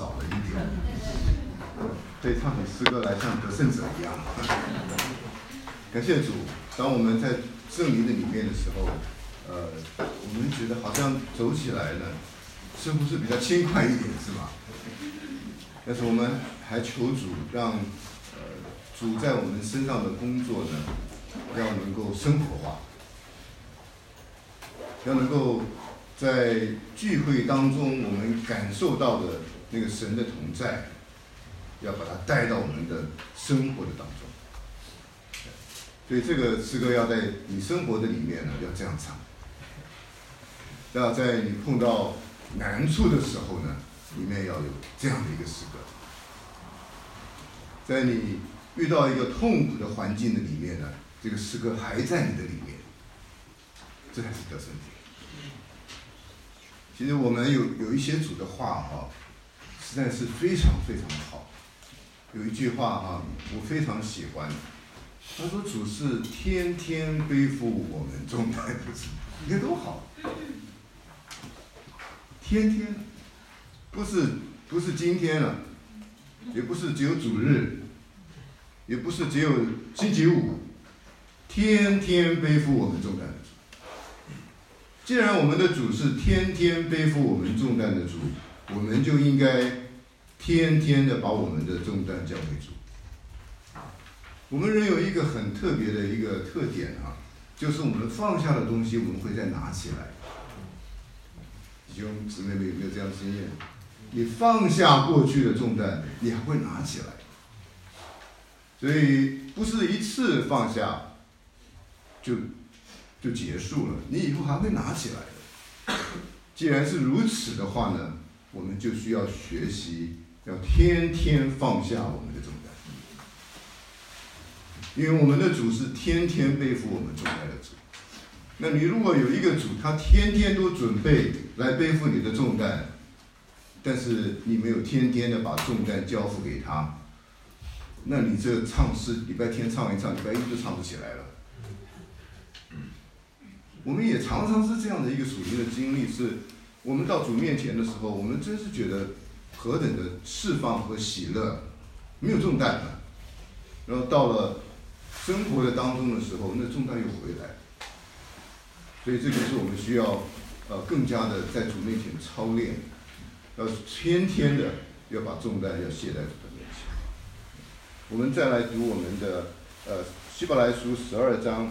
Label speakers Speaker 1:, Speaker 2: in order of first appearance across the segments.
Speaker 1: 少了一点，所以唱起诗歌来像得胜者一样。感谢主，当我们在圣灵的里面的时候，我们觉得好像走起来呢，似乎是比较轻快一点，是吧？但是我们还求主让主在我们身上的工作呢，要能够生活化，要能够在聚会当中我们感受到的那个神的同在，要把它带到我们的生活的当中。所以这个诗歌要在你生活的里面呢，要这样唱。要在你碰到难处的时候呢，里面要有这样的一个诗歌。在你遇到一个痛苦的环境的里面呢，这个诗歌还在你的里面，这才是得胜者。其实我们有一些主的话实在是非常非常好。有一句话我非常喜欢，他说主是天天背负我们重担的主，你看多好！天天，不是今天了，也不是只有主日，也不是只有星期五，天天背负我们重担的主。既然我们的主是天天背负我们重担的主，我们就应该天天的把我们的重担交给主。我们人有一个很特别的一个特点就是我们放下的东西，我们会再拿起来。弟兄姊妹们有没有这样的经验？你放下过去的重担，你还会拿起来。所以不是一次放下就结束了，你以后还会拿起来的。既然是如此的话呢，我们就需要学习，要天天放下我们的重担。因为我们的主是天天背负我们重担的主。那你如果有一个主，他天天都准备来背负你的重担，但是你没有天天的把重担交付给他，那你这唱诗礼拜天唱一唱，礼拜一就唱不起来了。我们也常常是这样的一个属灵的经历，是我们到主面前的时候，我们真是觉得何等的释放和喜乐，没有重担了。然后到了生活的当中的时候，那重担又回来。所以这就是我们需要更加的在主面前操练，要天天的要把重担要卸在主的面前。我们再来读我们的希伯来书12章，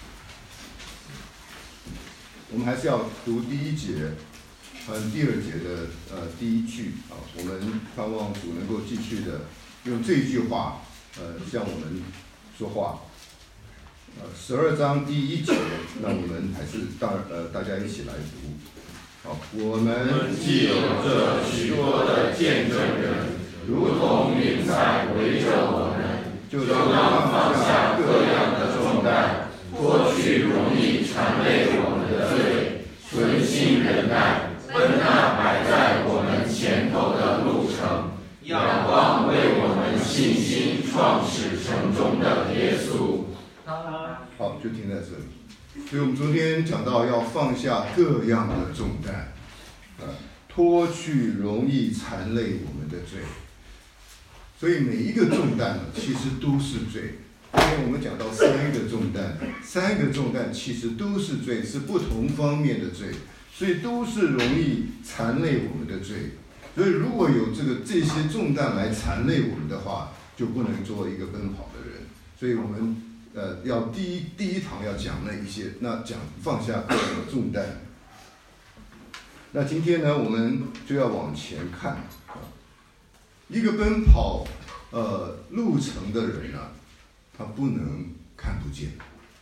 Speaker 1: 我们还是要读第1节和第2节的第1句我们盼望主能够继续的用这一句话向我们说话。12章第1节，那我们还是大家一起来读。好，我们
Speaker 2: 既有这许多的见证人，如同云彩围着我们，就当放下各样的重担，脱去容易缠累我们的罪，存心忍耐，奔那摆在我们前头的路程，仰望为我们信心创始成终的耶稣。
Speaker 1: 好，就停在这里。所以我们昨天讲到要放下各样的重担，脱去容易缠累我们的罪。所以每一个重担呢，其实都是罪。今天我们讲到3个重担，3个重担其实都是罪，是不同方面的罪，所以都是容易缠累我们的罪。所以如果有这些重担来缠累我们的话，就不能做一个奔跑的人。所以我们要第一堂要讲那一些，那讲放下各样的重担。那今天呢，我们就要往前看。一个奔跑路程的人他不能看不见。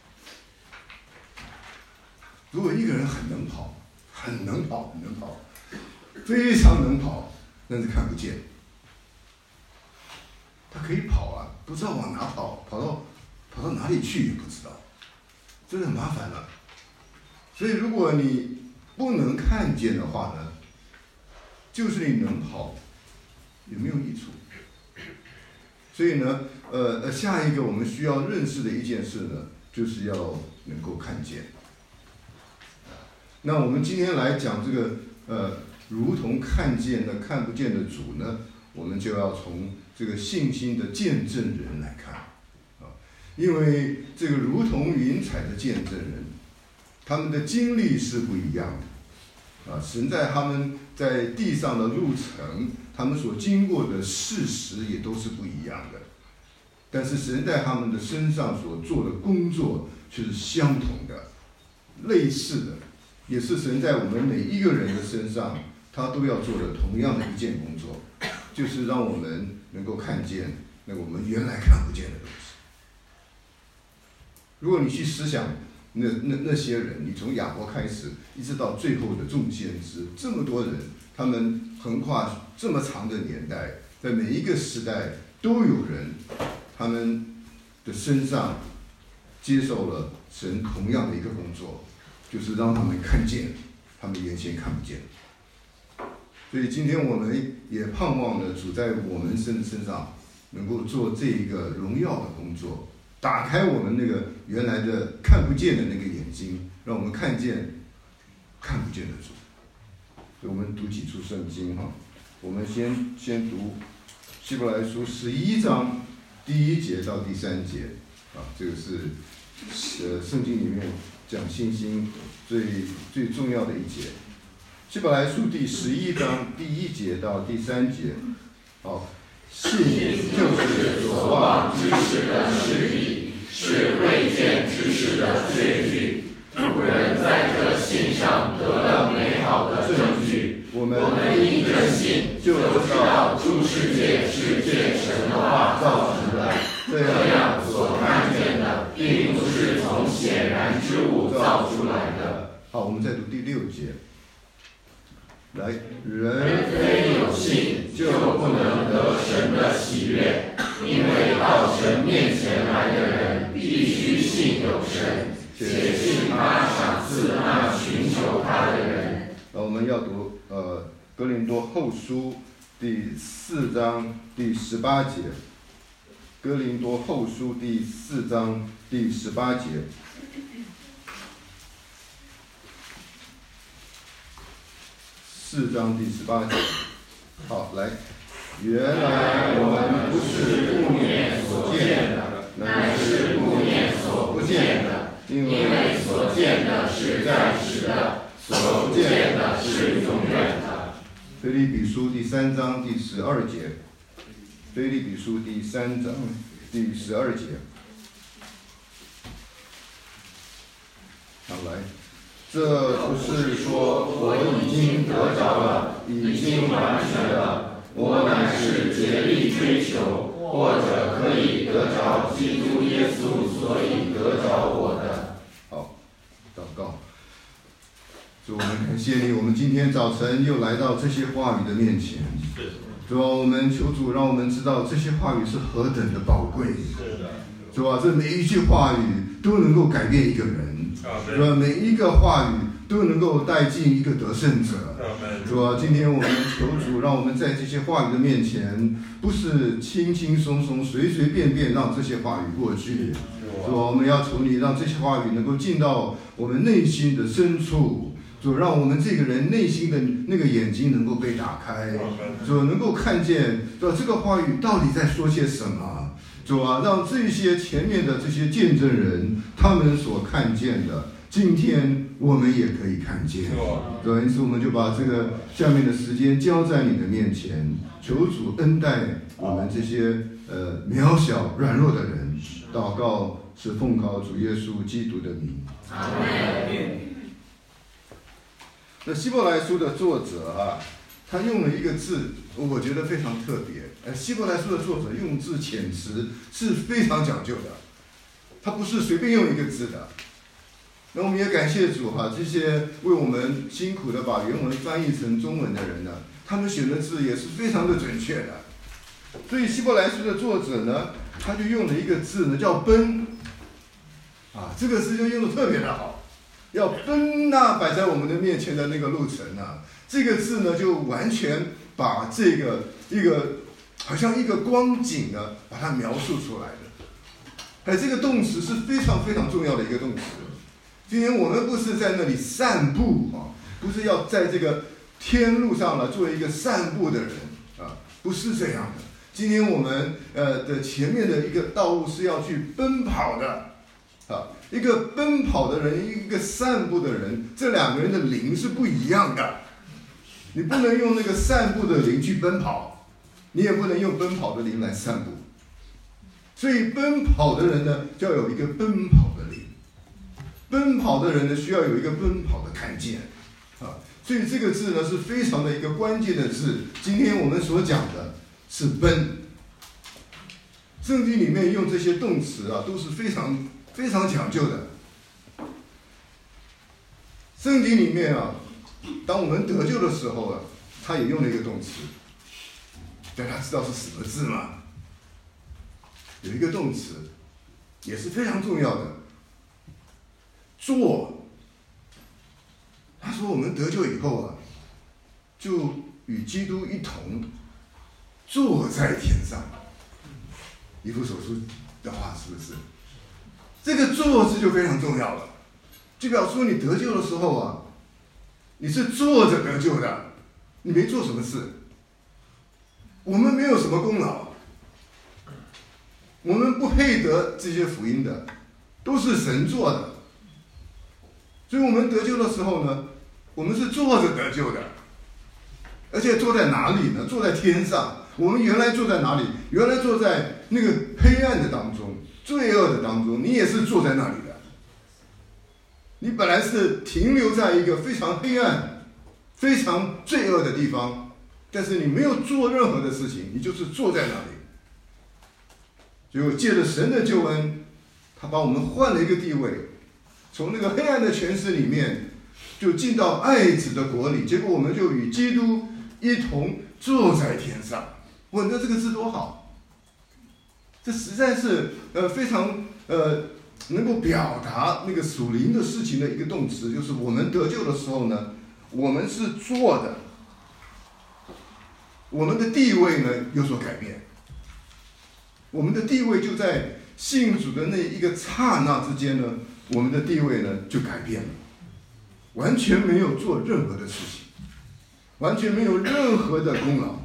Speaker 1: 如果一个人很能跑，非常能跑，但是看不见。他可以跑不知道往哪跑，跑到哪里去也不知道，这很麻烦了。所以如果你不能看见的话呢，就是你能跑也没有益处。所以呢，下一个我们需要认识的一件事呢，就是要能够看见。那我们今天来讲这个如同看见那看不见的主呢，我们就要从这个信心的见证人来看啊，因为这个如同云彩的见证人，他们的经历是不一样的啊。神在他们在地上的路程，他们所经过的事实也都是不一样的，但是神在他们的身上所做的工作却是相同的、类似的，也是神在我们每一个人的身上，他都要做的同样的一件工作，就是让我们能够看见那我们原来看不见的东西。如果你去思想那些人，你从亚伯开始，一直到最后的众先知，这么多人，他们横跨这么长的年代，在每一个时代都有人，他们的身上接受了神同样的一个工作，就是让他们看见他们原先看不见。所以今天我们也盼望了主在我们身上能够做这一个荣耀的工作，打开我们那个原来的看不见的那个眼睛，让我们看见看不见的主。所以我们读几处圣经哈，我们先读希伯来书11章第1节到第3节啊，这个是圣经里面讲信心最重要的一节。希伯来书第11章第1节到第3节，好，信就是所望之事的实底，是未见之事的确据。古人在这信上得了美好的证据。我们因着信就知道诸世界是借神的话造成的，这样所看见的并不是从显然之物造出来的。好，我们再读第6节。来，人非有信，就不能得神的喜悦，因为到神面前来的人，必须信有神，且信他赏赐那寻求他的人。我们要读哥林多后书第4章第18节。哥林多后书第4章第18节。4章第18节，好，来，原来我们不是顾念所见的，乃是顾念所不见的，因为所见的是暂时的，所不见的是永远的。腓立比书第3章第12节，腓立比书第3章第12节，好，来。这不是说我已经得着了，已经完全了，我乃是竭力追求，或者可以得着基督耶稣，所以得着我的。好，祷告。主，我们感谢你，我们今天早晨又来到这些话语的面前。主啊，我们求主让我们知道这些话语是何等的宝贵。主啊，这每一句话语都能够改变一个人。主啊，每一个话语都能够带进一个得胜者。主啊，今天我们求主，让我们在这些话语的面前，不是轻轻松松、随随便便让这些话语过去。主啊，我们要求你，让这些话语能够进到我们内心的深处。主，让我们这个人内心的那个眼睛能够被打开。主，能够看见，主这个话语到底在说些什么。主啊，让这些前面的这些见证人，他们所看见的，今天我们也可以看见。主，因此我们就把这个下面的时间交在你的面前，求主恩待我们这些渺小软弱的人。祷告是奉靠主耶稣基督的名。阿们。那希伯来书的作者啊，他用了一个字，我觉得非常特别。希伯来书的作者用字遣词是非常讲究的，他不是随便用一个字的。那我们也感谢主哈，这些为我们辛苦的把原文翻译成中文的人呢，他们选的字也是非常的准确的。所以希伯来书的作者呢，他就用了一个字呢，叫奔。啊，这个字就用的特别的好，要奔那摆在我们的面前的那个路程啊，这个字呢，就完全把这个一个好像一个光景呢，把它描述出来的。这个动词是非常非常重要的一个动词。今天我们不是在那里散步啊，不是要在这个天路上呢做一个散步的人啊，不是这样的。今天我们的前面的一个道路是要去奔跑的啊，一个奔跑的人，一个散步的人，这两个人的灵是不一样的。你不能用那个散步的灵去奔跑，你也不能用奔跑的灵来散步。所以奔跑的人呢，就要有一个奔跑的灵；奔跑的人呢，需要有一个奔跑的看见啊。所以这个字呢，是非常的一个关键的字。今天我们所讲的是奔。圣经里面用这些动词啊，都是非常非常讲究的。圣经里面啊，当我们得救的时候啊，他也用了一个动词，大家知道是什么字吗？有一个动词也是非常重要的，坐。他说我们得救以后啊，就与基督一同坐在天上。以弗所书的话是不是？这个坐字就非常重要了，就表示说你得救的时候啊，你是坐着得救的，你没做什么事，我们没有什么功劳，我们不配得这些福音的，都是神做的。所以我们得救的时候呢，我们是坐着得救的，而且坐在哪里呢？坐在天上。我们原来坐在哪里？原来坐在那个黑暗的当中，罪恶的当中，你也是坐在那里的。你本来是停留在一个非常黑暗、非常罪恶的地方，但是你没有做任何的事情，你就是坐在那里。结果借着神的救恩，他把我们换了一个地位，从那个黑暗的权势里面，就进到爱子的国里。结果我们就与基督一同坐在天上。哇，那这个字多好！这实在是非常能够表达那个属灵的事情的一个动词，就是我们得救的时候呢，我们是坐的，我们的地位呢有所改变。我们的地位就在信主的那一个刹那之间呢，我们的地位呢就改变了，完全没有做任何的事情，完全没有任何的功劳。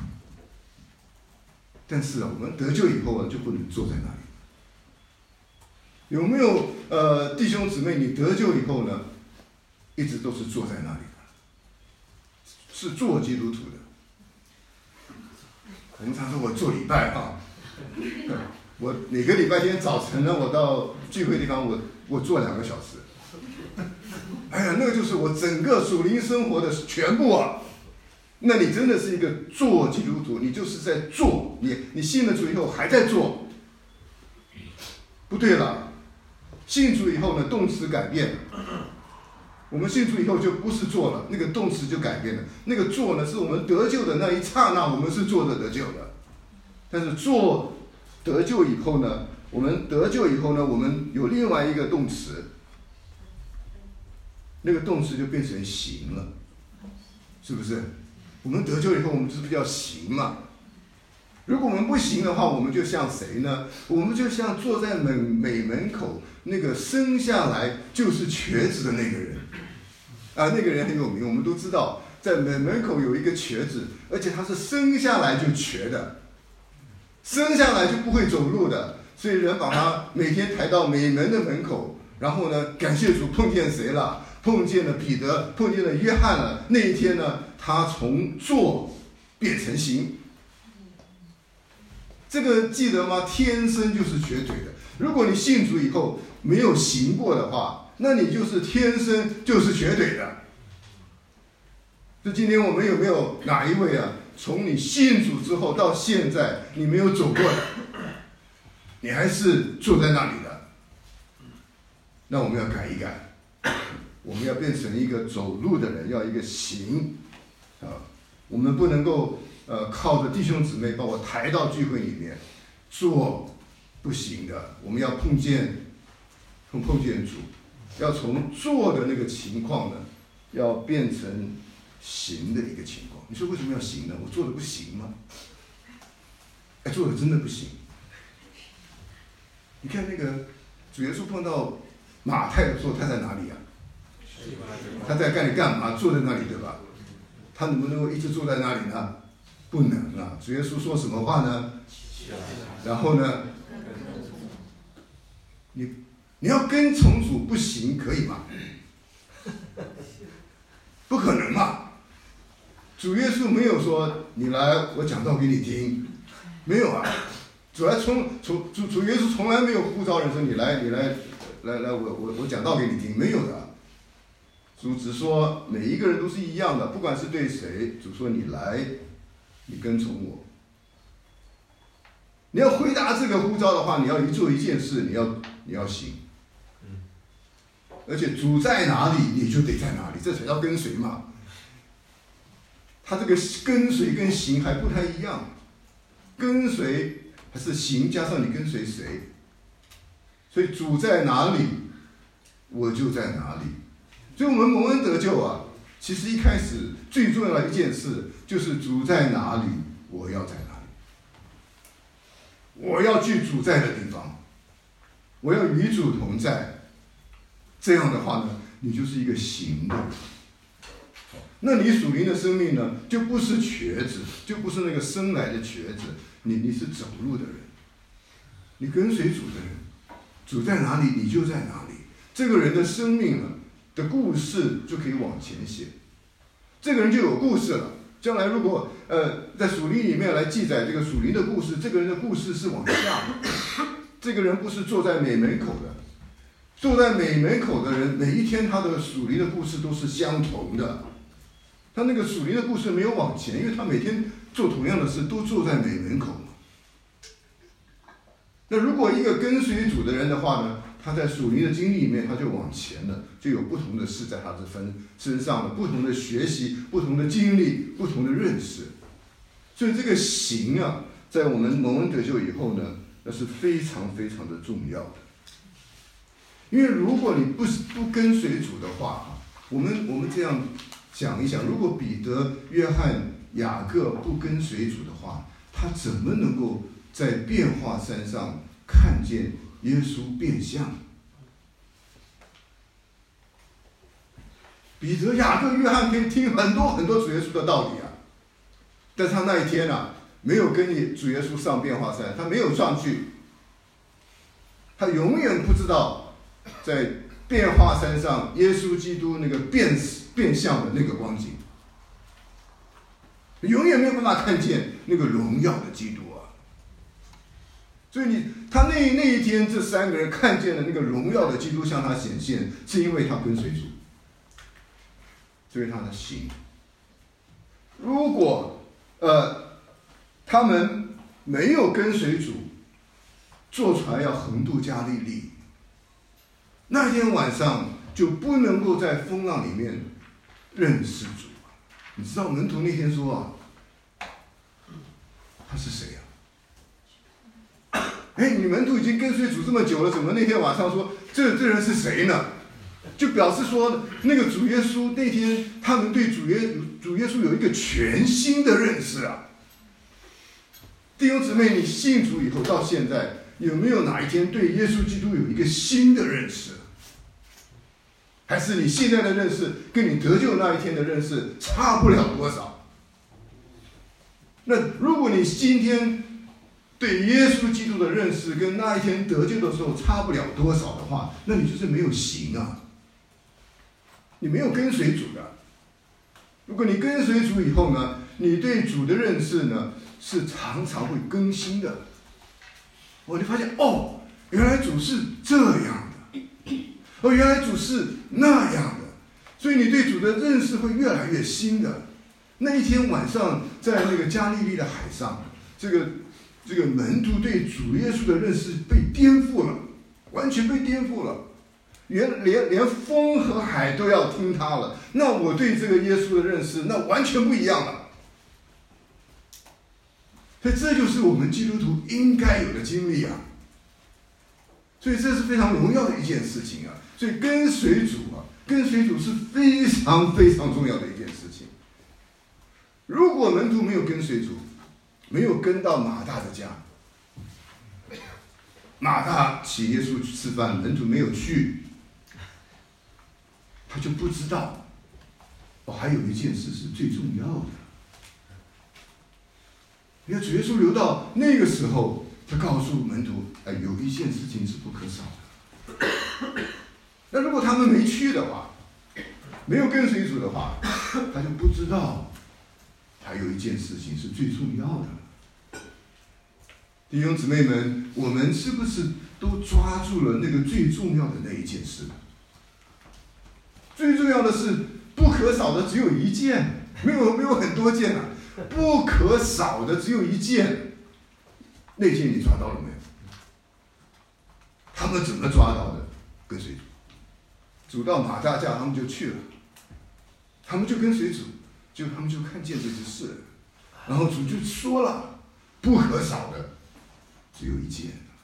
Speaker 1: 但是我们得救以后就不能坐在那里。有没有弟兄姊妹，你得救以后呢，一直都是坐在那里的，是做基督徒的。我们常说我做礼拜啊，我每个礼拜天早晨呢，我到聚会地方我坐2个小时。哎呀，那个就是我整个属灵生活的全部啊。那你真的是一个做基督徒，你就是在做，你信了主以后还在做。不对了，信主以后呢，动词改变了。我们信主以后就不是做了，那个动词就改变了。那个做呢，是我们得救的那一刹那，我们是做着得救的。但是做得救以后呢，我们得救以后呢，我们有另外一个动词，那个动词就变成行了，是不是？我们得救以后，我们是不是要行嘛？如果我们不行的话，我们就像谁呢？我们就像坐在美门口那个生下来就是瘸子的那个人啊，那个人很有名，我们都知道，在美门口有一个瘸子，而且他是生下来就瘸的，生下来就不会走路的，所以人把他每天抬到美门的门口，然后呢，感谢主碰见谁了？碰见了彼得，碰见了约翰了。那一天呢，他从坐变成行。这个记得吗？天生就是瘸腿的。如果你信主以后没有行过的话，那你就是天生就是瘸腿的。就今天我们有没有哪一位啊，从你信主之后到现在你没有走过的，你还是坐在那里的？那我们要改一改。我们要变成一个走路的人，要一个行啊！我们不能够靠着弟兄姊妹把我抬到聚会里面，做不行的。我们要碰见主，要从做的那个情况呢，要变成行的一个情况。你说为什么要行呢？我做的不行吗？哎，做的真的不行。你看那个主耶稣碰到马太的时候，他在哪里啊？他在干嘛？坐在那里，对吧？ 他能不能够一直坐在那里呢？不能啊！主耶稣说什么话呢？然后呢？你要跟从主不行，可以吗？不可能嘛！主耶稣没有说你来，我讲道给你听，没有啊。主耶稣从来没有呼召人说你来，我讲道给你听，没有的。主只说每一个人都是一样的，不管是对谁，主说你来，你跟从我。你要回答这个呼召的话，你要做一件事，你要行。而且主在哪里，你就得在哪里，这才叫跟随嘛。他这个跟随跟行还不太一样，跟随还是行加上你跟随谁。所以主在哪里，我就在哪里。所以我们蒙恩得救啊，其实一开始最重要的一件事就是主在哪里，我要在哪里。我要去主在的地方，我要与主同在。这样的话呢，你就是一个行的。那你属灵的生命呢，就不是瘸子，就不是那个生来的瘸子，你是走路的人，你跟随主的人，主在哪里，你就在哪里。这个人的生命呢的故事就可以往前写，这个人就有故事了。将来如果在属灵里面来记载这个属灵的故事，这个人的故事是往下的。这个人不是坐在美门口的。坐在美门口的人，每一天他的属灵的故事都是相同的。他那个属灵的故事没有往前，因为他每天做同样的事，都坐在美门口嘛。那如果一个跟随主的人的话呢，他在属灵的经历里面，他就往前了，就有不同的事在他的身上了，不同的学习，不同的经历，不同的认识。所以这个行啊，在我们蒙恩得救以后呢，那是非常非常的重要的。因为如果你不跟随主的话，我们这样想一想，如果彼得、约翰、雅各不跟随主的话，他怎么能够在变化山上看见耶稣变相？彼得、雅各、约翰可以听很多很多主耶稣的道理啊，但是他那一天啊，没有跟你主耶稣上变化山，他没有上去，他永远不知道。在变化山上，耶稣基督那个变相的那个光景，永远没有办法看见那个荣耀的基督啊！所以他那一天，这三个人看见了那个荣耀的基督向他显现，是因为他跟随主，所以他的行。如果他们没有跟随主，坐船要横渡加利利。那天晚上就不能够在风浪里面认识主。你知道门徒那天说啊，他是谁啊？你门徒已经跟随主这么久了，怎么那天晚上说这人是谁呢？就表示说那个主耶稣那天他们对主耶稣有一个全新的认识啊。弟兄姊妹，你信主以后到现在，有没有哪一天对耶稣基督有一个新的认识？还是你现在的认识跟你得救那一天的认识差不了多少？那如果你今天对耶稣基督的认识跟那一天得救的时候差不了多少的话，那你就是没有行啊，你没有跟随主的。如果你跟随主以后呢，你对主的认识呢是常常会更新的。你发现原来主是这样的，原来主是那样的，所以你对主的认识会越来越新的。那一天晚上，在那个加利利的海上，这个门徒对主耶稣的认识被颠覆了，完全被颠覆了，连风和海都要听他了。那我对这个耶稣的认识，那完全不一样了。所以这就是我们基督徒应该有的经历啊。所以这是非常荣耀的一件事情啊。所以跟随主是非常非常重要的一件事情。如果门徒没有跟随主，没有跟到马大的家，马大请耶稣去吃饭，门徒没有去，他就不知道还有一件事是最重要的。你看主耶稣留到那个时候，他告诉门徒，有一件事情是不可少的。那如果他们没去的话，没有跟随主的话，他就不知道还有一件事情是最重要的。弟兄姊妹们，我们是不是都抓住了那个最重要的那一件事？最重要的是不可少的只有一件，没有很多件啊，不可少的只有一件。那件你抓到了没有？他们怎么抓到的？跟随主，主到马大架，他们就去了，他们就跟随主，他们就看见这些事了，然后主就说了，不可少的只有一件。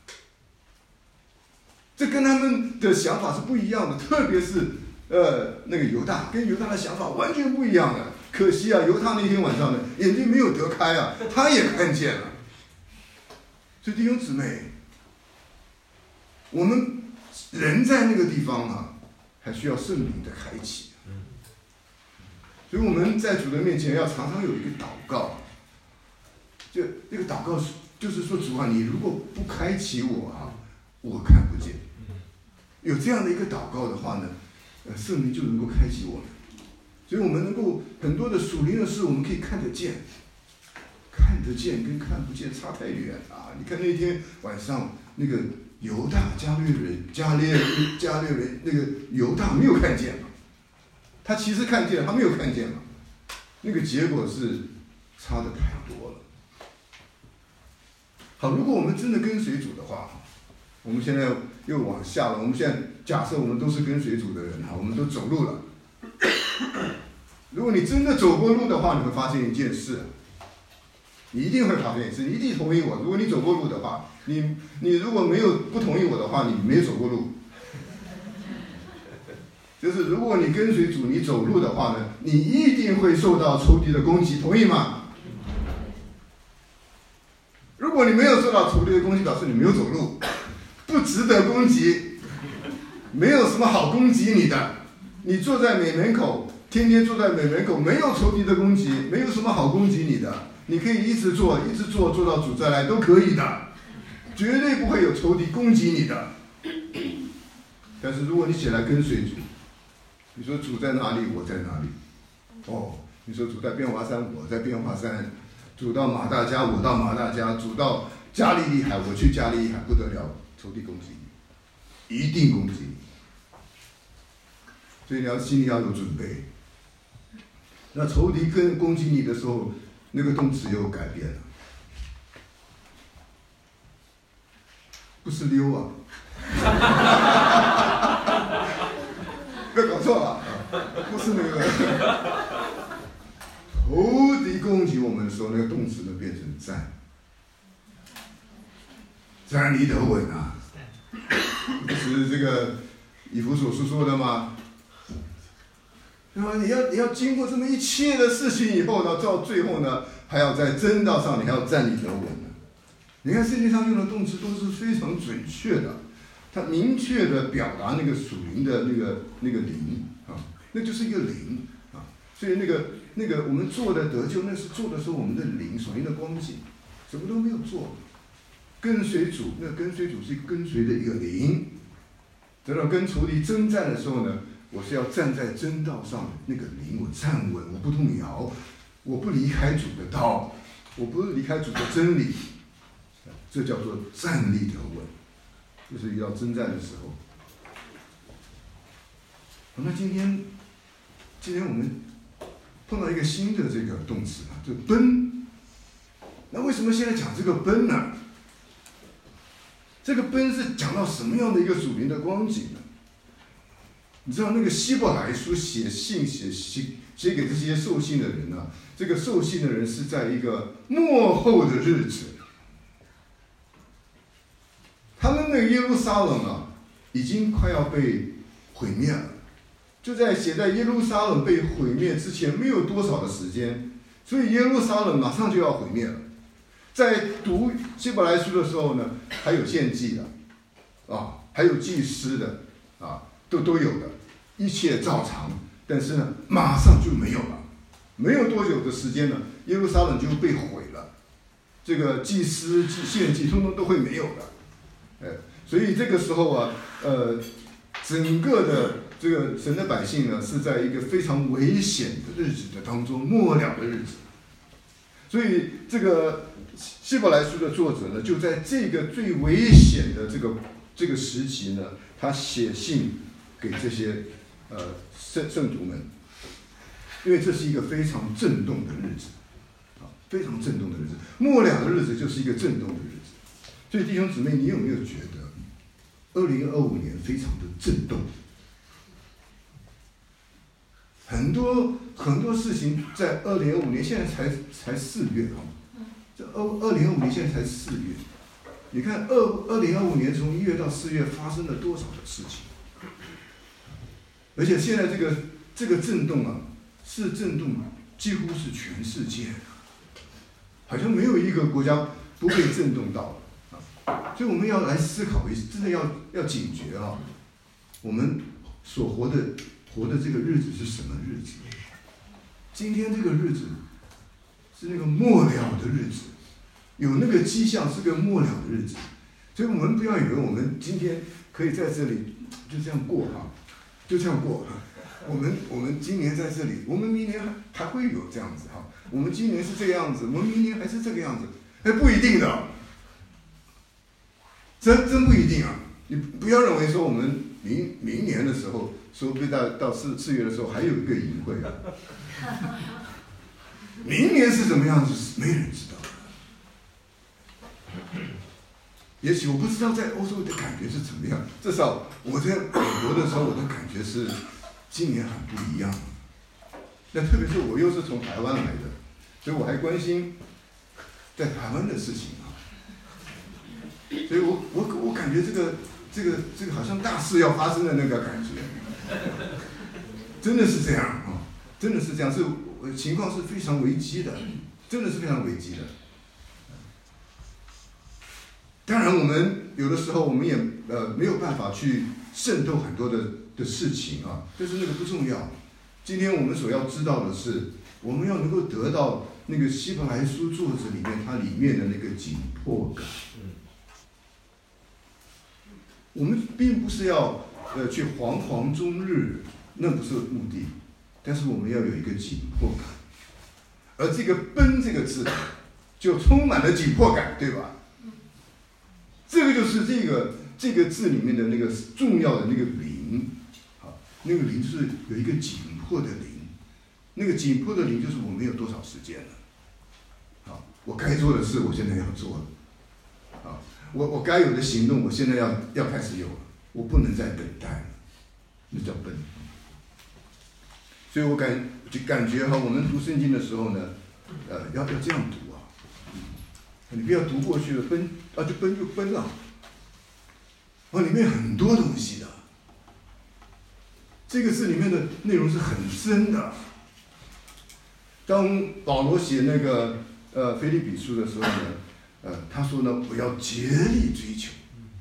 Speaker 1: 这跟他们的想法是不一样的，特别是那个犹大，跟犹大的想法完全不一样的。可惜啊，犹大那天晚上呢，眼睛没有得开啊，他也看见了。所以弟兄姊妹，我们人在那个地方啊，还需要圣灵的开启。所以我们在主的面前要常常有一个祷告，就那个祷告就是说，主啊，你如果不开启我啊，我看不见。有这样的一个祷告的话呢，圣灵就能够开启我们。所以我们能够很多的属灵的事，我们可以看得见。看得见跟看不见差太远啊！你看那天晚上那个犹大加略人那个犹大没有看见嘛，他其实看见了，他没有看见嘛，那个结果是差的太多了。好，如果我们真的跟随主的话，我们现在又往下了。我们现在假设我们都是跟随主的人哈，我们都走路了。如果你真的走过路的话，你会发现一件事。你一定会发现一次，你一定同意我。如果你走过路的话，你如果没有不同意我的话，你没有走过路。就是如果你跟随主，你走路的话呢，你一定会受到仇敌的攻击，同意吗？如果你没有受到仇敌的攻击，表示你没有走路，不值得攻击，没有什么好攻击你的。你坐在美门口，天天坐在美门口，没有仇敌的攻击，没有什么好攻击你的。你可以一直做做到主再来都可以的，绝对不会有仇敌攻击你的。但是如果你起来跟随主，你说主在哪里，我在哪里。你说主在变华山，我在变华山。主到马大家，我到马大家。主到加利利海，我去加利利海，不得了，仇敌攻击你，一定攻击你。所以你心里要有准备。那仇敌攻击你的时候，那个动词又改变了，不是溜啊，不要搞错了，不是那个仇敌攻击我们的时候，那个动词呢变成站，站立得稳啊，不是这个以弗所书说的吗？对吧？你要经过这么一切的事情以后呢，到最后呢，还要在真道上你还要站立得稳的。你看圣经上用的动词都是非常准确的，它明确的表达那个属灵的那个灵啊，那就是一个灵啊。所以那个我们做的得救，那是做的时候我们的灵属灵的光景，什么都没有做。跟随主，那跟随主是跟随的一个灵。等到跟仇敌征战的时候呢，我是要站在真道上的那个灵，我站稳，我不动摇，我不离开主的道，我不是离开主的真理，这叫做站立得稳，就是遇到征战的时候。那今天我们碰到一个新的这个动词啊，就奔。那为什么现在讲这个奔呢？这个奔是讲到什么样的一个属灵的光景呢？你知道那个希伯来书写给这些受信的人啊，这个受信的人是在一个末后的日子，他们那个耶路撒冷啊，已经快要被毁灭了。就在写在耶路撒冷被毁灭之前没有多少的时间，所以耶路撒冷马上就要毁灭了。在读希伯来书的时候呢，还有献祭的，还有祭司的，都有的，一切照常。 但是呢，马上就没有了，没有多久的时间呢，耶路撒冷就被毁了，这个祭司、献祭通通都会没有的，所以这个时候啊，整个的这个神的百姓呢，是在一个非常危险的日子的当中，末了的日子。所以这个希伯来书的作者呢，就在这个最危险的这个时期呢，他写信给这些圣徒们，因为这是一个非常震动的日子，非常震动的日子，末了的日子就是一个震动的日子。所以弟兄姊妹，你有没有觉得2025年非常的震动？很多事情在2025年，现在才4月啊，这2025年现在才4月，你看2025年从1月到4月发生了多少的事情？而且现在这个震动啊，是震动几乎是全世界的，好像没有一个国家不被震动到啊。所以我们要来思考一下，真的要警觉啊，我们所活的这个日子是什么日子？今天这个日子是那个末了的日子，有那个迹象是个末了的日子，所以我们不要以为我们今天可以在这里就这样过哈，就这样过。我们今年在这里，我们明年还会有这样子哈。我们今年是这个样子，我们明年还是这个样子，不一定的，真不一定啊！你不要认为说我们明年的时候，说不定到4月的时候还有一个营会啊。明年是什么样子，没人知道。也许我不知道在欧洲的感觉是怎么样，至少我在美国的时候，我的感觉是今年很不一样。那特别是我又是从台湾来的，所以我还关心在台湾的事情啊。所以我感觉这个好像大事要发生的那个感觉，真的是这样啊，真的是这样，情况是非常危机的，真的是非常危机的。当然，我们有的时候我们也没有办法去渗透很多的事情啊，但是那个不重要。今天我们所要知道的是，我们要能够得到那个希伯来书作者里面它里面的那个紧迫感。我们并不是要去惶惶终日，那不是目的，但是我们要有一个紧迫感，而这个“奔”这个字就充满了紧迫感，对吧？这个就是这个字里面的那个重要的那个灵，好，那个灵就是有一个紧迫的灵，那个紧迫的灵就是我没有多少时间了，好，我该做的事我现在要做了，好，我该有的行动我现在要开始有了，我不能再等待了，那叫奔。所以我感觉哈，我们读圣经的时候呢，要这样读啊，你不要读过去了，就奔了，里面很多东西的，这个字里面的内容是很深的。当保罗写那个腓立比书的时候呢，他说呢，我要竭力追求，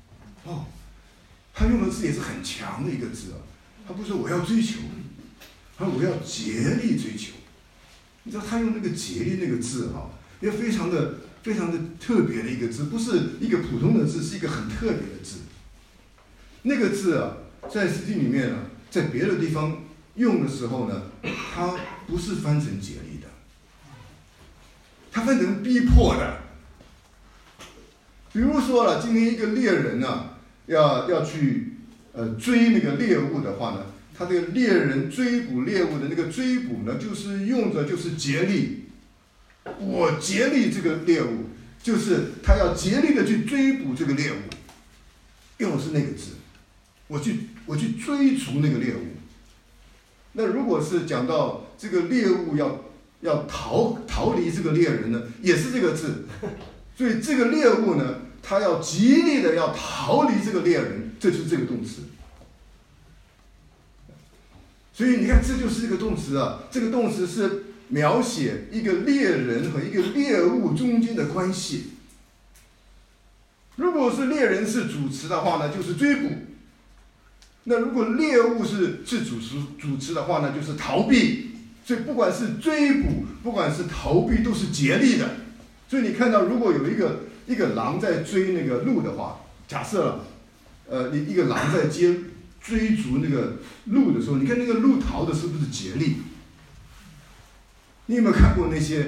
Speaker 1: 他用的字也是很强的一个字啊，他不是说我要追求。他说我要竭力追求，你知道他用那个竭力那个字哈，也非常的特别的一个字，不是一个普通的字，是一个很特别的字。那个字啊，在圣经里面呢，在别的地方用的时候呢，它不是翻成竭力的，它翻成逼迫的。比如说了，今天一个猎人呢，要去追那个猎物的话呢。他这个猎人追捕猎物的那个追捕呢，就是竭力，我竭力这个猎物，就是他要竭力的去追捕这个猎物，用的是那个字，我去追逐那个猎物。那如果是讲到这个猎物要逃离这个猎人呢，也是这个字，所以这个猎物呢，他要极力的要逃离这个猎人，这就是这个动词。所以你看，这就是这个动词啊，这个动词是描写一个猎人和一个猎物中间的关系。如果是猎人是主词的话呢，就是追捕； 那如果猎物是主持的话呢，就是逃避。所以不管是追捕，不管是逃避，都是竭力的。所以你看到，如果有一个狼在追那个鹿的话，假设一个狼在追逐那个鹿的时候，你看那个鹿逃的是不是竭力？你有没有看过那些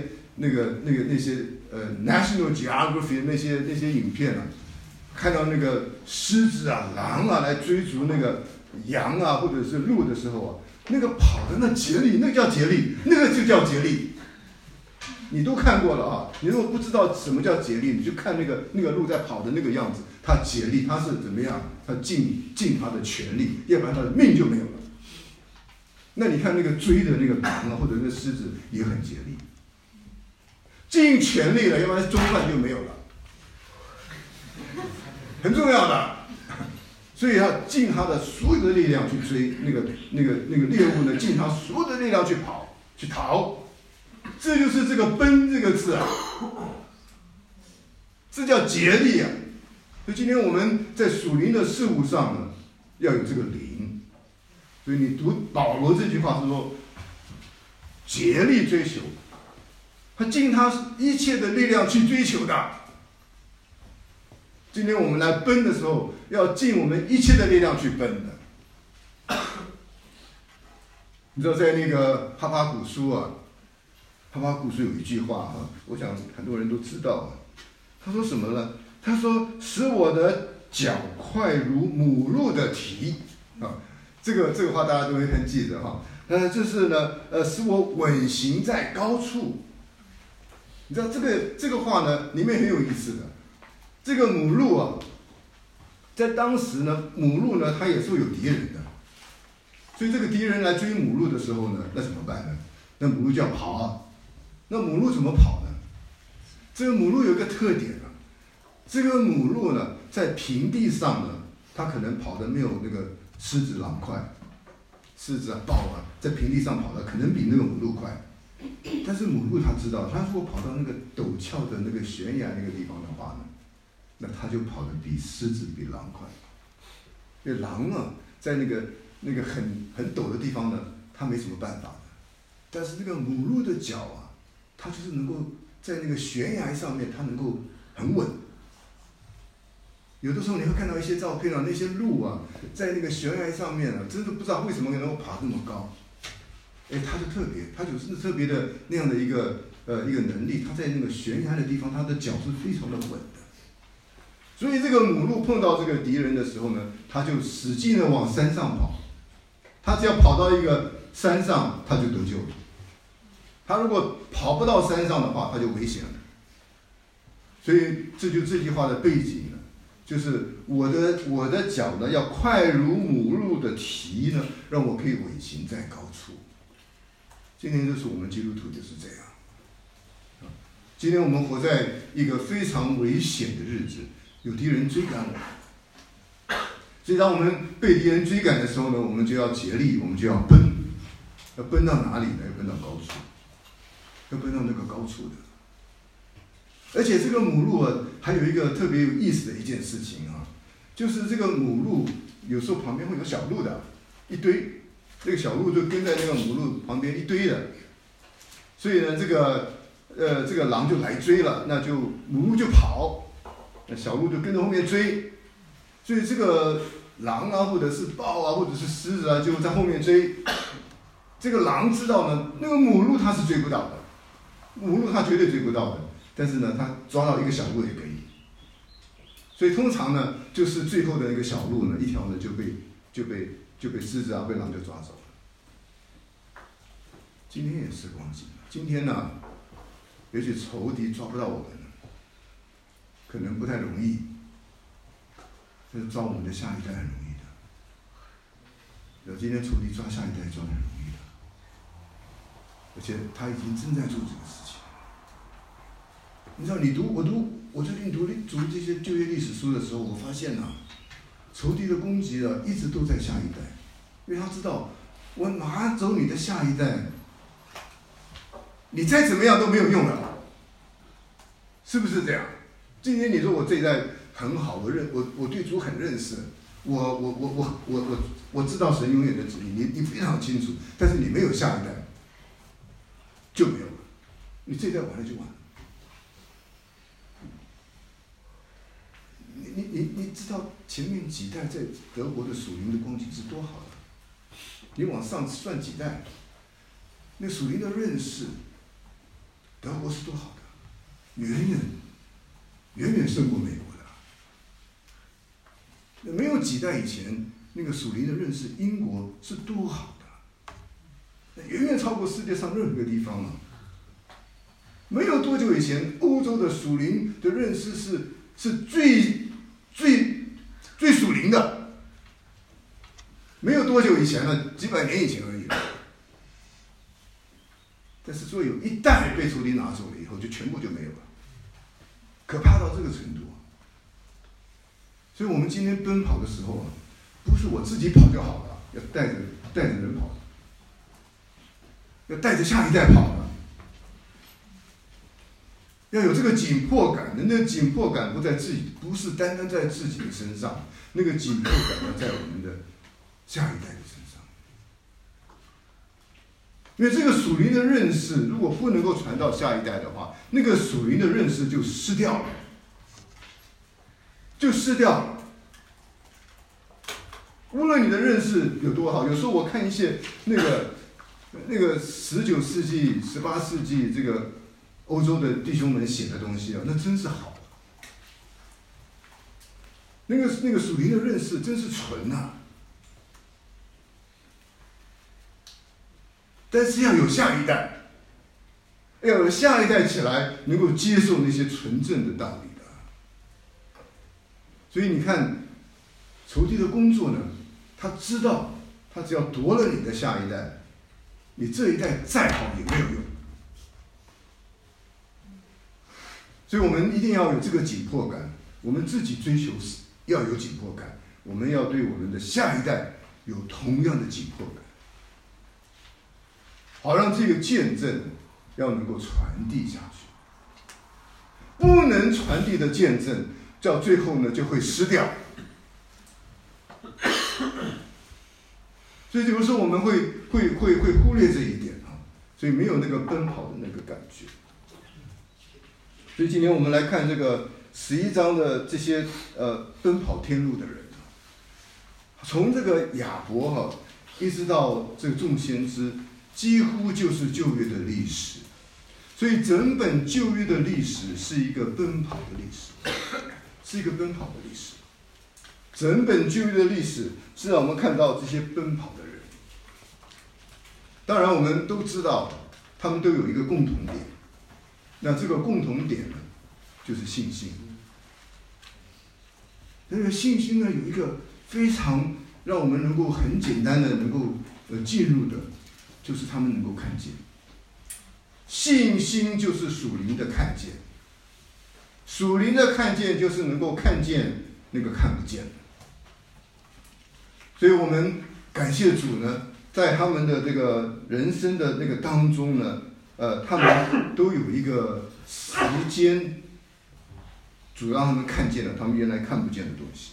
Speaker 1: National Geography 那些影片啊？看到那个狮子啊、狼啊来追逐那个羊啊或者是鹿的时候啊，那个跑的那竭力，那叫竭力，那个就叫竭力。你都看过了啊！你如果不知道什么叫竭力，你就看那个鹿在跑的那个样子，它竭力，它是怎么样？它尽它的全力，要不然它的命就没有了。那你看那个追的那个狼啊，或者那狮子也很竭力，尽全力了，要不然中饭就没有了，很重要的。所以要尽他的所有的力量去追那个猎物呢，尽他所有的力量去跑去逃。这就是这个奔这个字啊，这叫竭力啊。所以今天我们在属灵的事物上呢，要有这个灵。所以你读保罗这句话是说，竭力追求，他尽他一切的力量去追求的。今天我们来奔的时候，要尽我们一切的力量去奔的。你知道，在那个哈巴谷书啊，哈巴谷书有一句话啊，我想很多人都知道啊。他说什么呢？他说：“使我的脚快如母鹿的蹄。”啊，这个话大家都会很记得哈。就是呢，使我稳行在高处。你知道这个话呢，里面很有意思的。这个母鹿啊，在当时呢，母鹿呢，它也是有敌人的，所以这个敌人来追母鹿的时候呢，那怎么办呢？那母鹿就要跑啊。那母鹿怎么跑呢？这个母鹿有一个特点啊，这个母鹿呢，在平地上呢，它可能跑得没有那个狮子狼快，狮子啊、豹啊，在平地上跑的可能比那个母鹿快。但是母鹿它知道，它如果跑到那个陡峭的那个悬崖那个地方的话呢，那它就跑得比狮子比狼快。因为狼啊，在那个很陡的地方呢，它没什么办法的。但是那个母鹿的脚啊，它就是能够在那个悬崖上面，它能够很稳。有的时候你会看到一些照片啊，那些鹿啊，在那个悬崖上面啊，真的不知道为什么能够爬这么高。它就特别，它就是特别的那样的一个能力，它在那个悬崖的地方，它的脚是非常的稳的。所以这个母鹿碰到这个敌人的时候呢，它就使劲的往山上跑。它只要跑到一个山上，它就得救了。它如果跑不到山上的话，它就危险了。所以这句话的背景呢，就是我的脚呢要快如母鹿的蹄呢，让我可以稳行在高处。今天就是我们基督徒就是这样。今天我们活在一个非常危险的日子，有敌人追赶我们。所以当我们被敌人追赶的时候呢，我们就要竭力，我们就要奔。要奔到哪里呢？要奔到高处，要奔到那个高处的。而且这个母鹿啊，还有一个特别有意思的一件事情啊，就是这个母鹿有时候旁边会有小鹿的一堆，这个小鹿就跟在那个母鹿旁边一堆的，所以呢，这个狼就来追了，那就母鹿就跑，那小鹿就跟着后面追，所以这个狼啊，或者是豹啊，或者是狮子啊，就在后面追。这个狼知道呢，那个母鹿它是追不到的，母鹿它绝对追不到的。但是呢，它抓到一个小鹿也可以。所以通常呢，就是最后的那个小鹿呢，一条呢就被狮子啊、被狼就抓走了。今天也是光景，今天呢，也许仇敌抓不到我们，可能不太容易，但是抓我们的下一代很容易的。今天仇敌抓下一代抓得很容易的，而且他已经正在做这个事情。你知道，我最近读这些旧约历史书的时候，我发现啊，仇敌的攻击啊，一直都在下一代，因为他知道，我拿走你的下一代，你再怎么样都没有用了，是不是这样？今天你说我这一代很好，我对主很认识， 我知道神永远的旨意，你非常清楚，但是你没有下一代，就没有了，你这一代完了就完了。你知道前面几代在德国的属灵的光景是多好的？你往上算几代，那属灵的认识，德国是多好的，远远胜过美国的。没有几代以前，那个属灵的认识，英国是多好的，远远超过世界上任何一个地方啊！没有多久以前，欧洲的属灵的认识是最属灵的，没有多久以前了，几百年以前而已。但是说有一代被仇敌拿走了以后，就全部就没有了，可怕到这个程度。所以我们今天奔跑的时候啊，不是我自己跑就好了，要带着人跑，要带着下一代跑的，要有这个紧迫感。那个紧迫感不是单单在自己的身上，那个紧迫感要在我们的下一代的身上。因为这个属灵的认识，如果不能够传到下一代的话，那个属灵的认识就失掉了。无论你的认识有多好，有时候我看一些那个19世纪、18世纪这个欧洲的弟兄们写的东西啊，那真是好。那个属灵的认识真是纯啊。但是要有下一代，要有下一代起来能够接受那些纯正的道理的。所以你看，仇敌的工作呢，他知道，他只要夺了你的下一代，你这一代再好也没有用。所以我们一定要有这个紧迫感，我们自己追求要有紧迫感，我们要对我们的下一代有同样的紧迫感，好让这个见证要能够传递下去。不能传递的见证，到最后呢就会失掉。所以有时候我们会忽略这一点啊，所以没有那个奔跑的那个感觉。所以今天我们来看这个11章的这些奔跑天路的人，从这个亚伯一直到这个众先知，几乎就是旧约的历史。所以整本旧约的历史是一个奔跑的历史，是一个奔跑的历史。整本旧约的历史是让我们看到这些奔跑的人。当然我们都知道他们都有一个共同点，那这个共同点呢就是信心。那个信心呢有一个非常让我们能够很简单的能够进入的，就是他们能够看见。信心就是属灵的看见，属灵的看见就是能够看见那个看不见的。所以我们感谢主呢，在他们的这个人生的那个当中呢，他们都有一个时间，主要他们看见了他们原来看不见的东西。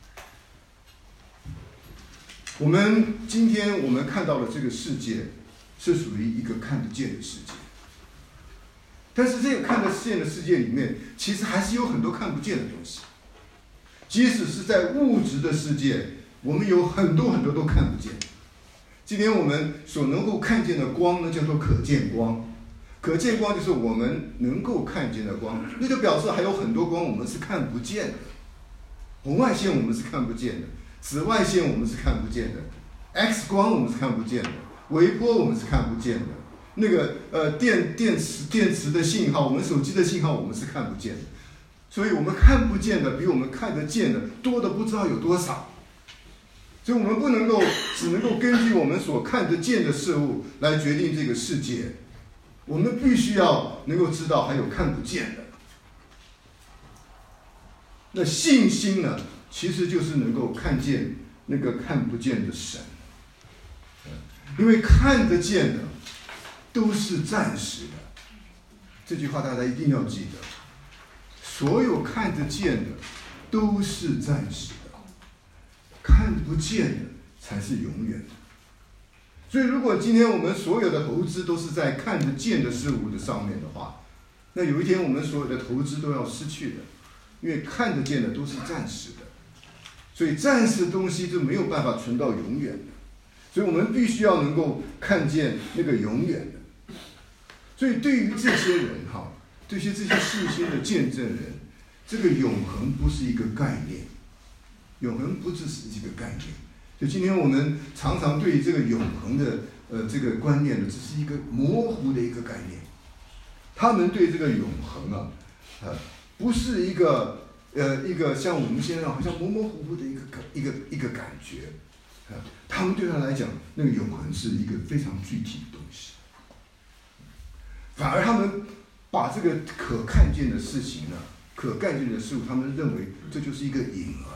Speaker 1: 今天我们看到的这个世界是属于一个看得见的世界，但是这个看得见的世界里面，其实还是有很多看不见的东西。即使是在物质的世界，我们有很多都看不见。今天我们所能够看见的光呢，叫做可见光。可见光就是我们能够看见的光，那就表示还有很多光我们是看不见的。红外线我们是看不见的，紫外线我们是看不见的， X 光我们是看不见的，微波我们是看不见的。那个电池的信号，我们手机的信号我们是看不见的，所以我们看不见的比我们看得见的多的不知道有多少。所以我们只能够根据我们所看得见的事物来决定这个世界，我们必须要能够知道还有看不见的。那信心呢，其实就是能够看见那个看不见的神，因为看得见的都是暂时的，这句话大家一定要记得。所有看得见的都是暂时的， 看不见的才是永远的。所以，如果今天我们所有的投资都是在看得见的事物的上面的话，那有一天我们所有的投资都要失去的，因为看得见的都是暂时的，所以暂时的东西就没有办法存到永远的。所以我们必须要能够看见那个永远的。所以对于这些人哈，这些信心的见证人，这个永恒不是一个概念，永恒不只是一个概念。就今天我们常常对这个永恒的这个观念呢，只是一个模糊的一个概念。他们对这个永恒啊，不是一个像我们现在好像模模糊糊的一个感觉。他们对他来讲，那个永恒是一个非常具体的东西。反而他们把这个可看见的事情呢，可看见的事物，他们认为这就是一个影儿。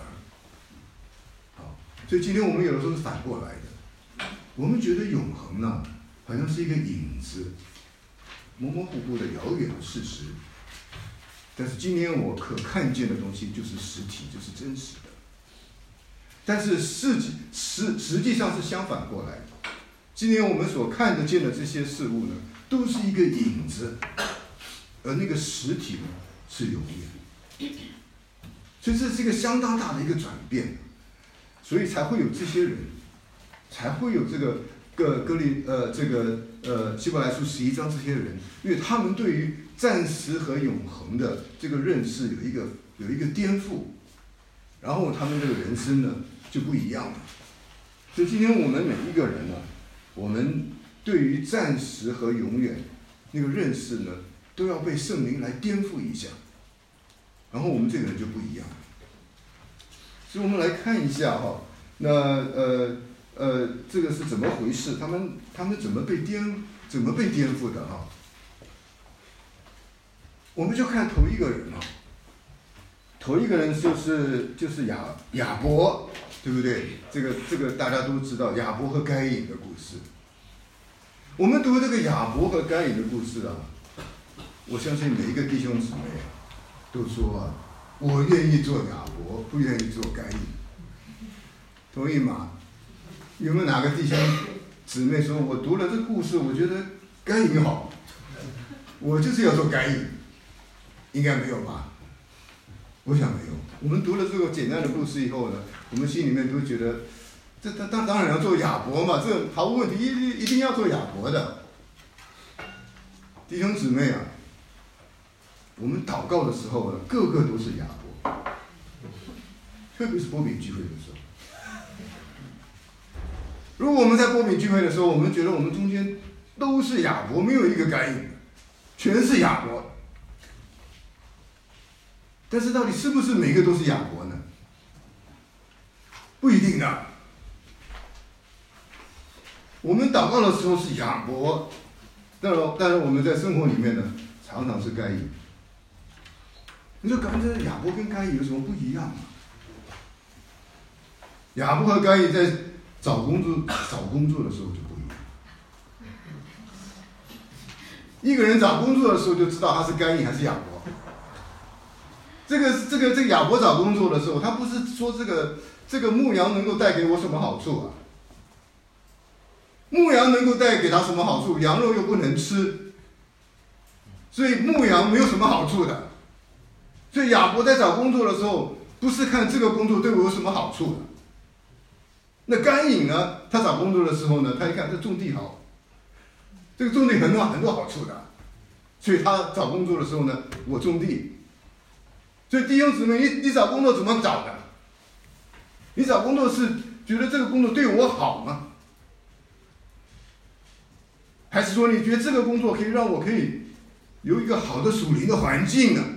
Speaker 1: 所以今天我们有的时候是反过来的，我们觉得永恒呢，好像是一个影子，模模糊糊的遥远的事实。但是今天我可看见的东西就是实体，就是真实的。但是实际上是相反过来的。今天我们所看得见的这些事物呢，都是一个影子，而那个实体呢是永远。所以这是一个相当大的一个转变。所以才会有这些人，才会有这个希伯来书11章这些人，因为他们对于暂时和永恒的这个认识有一个颠覆，然后他们这个人生呢就不一样了。所以今天我们每一个人呢，我们对于暂时和永远那个认识呢，都要被圣灵来颠覆一下，然后我们这个人就不一样了。所以我们来看一下哈，那这个是怎么回事？他们怎么被颠覆的哈？我们就看头一个人啊，头一个人就是亚伯，对不对？这个大家都知道亚伯和该隐的故事。我们读这个亚伯和该隐的故事啊，我相信每一个弟兄姊妹都说啊，我愿意做亚伯，不愿意做该隐，同意吗？有没有哪个弟兄姊妹说，我读了这故事，我觉得该隐好，我就是要做该隐？应该没有吧？我想没有。我们读了这个简单的故事以后呢，我们心里面都觉得，这当然要做亚伯嘛，这毫无问题，一定要做亚伯的。弟兄姊妹啊，我们祷告的时候呢，个个都是亚伯，特别是波饼聚会的时候。如果我们在波饼聚会的时候，我们觉得我们中间都是亚伯，没有一个该隐的，全是亚伯。但是到底是不是每个都是亚伯呢？不一定的。我们祷告的时候是亚伯，但是我们在生活里面呢，常常是该隐。你说感觉亚伯跟该隐有什么不一样吗？亚伯和该隐在找工作的时候就不一样。一个人找工作的时候就知道他是该隐还是亚伯。这个亚伯找工作的时候，他不是说这个牧羊能够带给我什么好处啊？牧羊能够带给他什么好处？羊肉又不能吃，所以牧羊没有什么好处的。所以亚伯在找工作的时候，不是看这个工作对我有什么好处的。那该隐呢？他找工作的时候呢，他一看这种地好，这个种地很多好处的，所以他找工作的时候呢，我种地。所以弟兄姊妹，你找工作怎么找的？你找工作是觉得这个工作对我好吗？还是说你觉得这个工作可以让我可以有一个好的属灵的环境呢？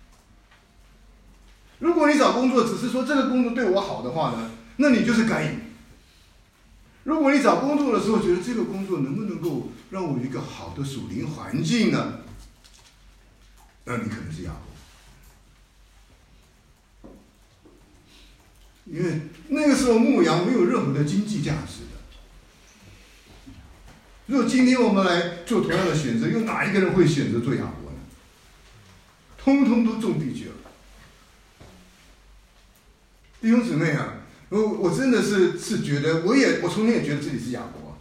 Speaker 1: 如果你找工作只是说这个工作对我好的话呢，那你就是该隐。如果你找工作的时候觉得这个工作能不能够让我有一个好的属灵环境呢，那你可能是亚伯。因为那个时候牧羊没有任何的经济价值的。如果今天我们来做同样的选择，有哪一个人会选择做亚伯呢？通通都种地去了。弟兄姊妹啊， 我真的是觉得，我从前也觉得自己是亚伯。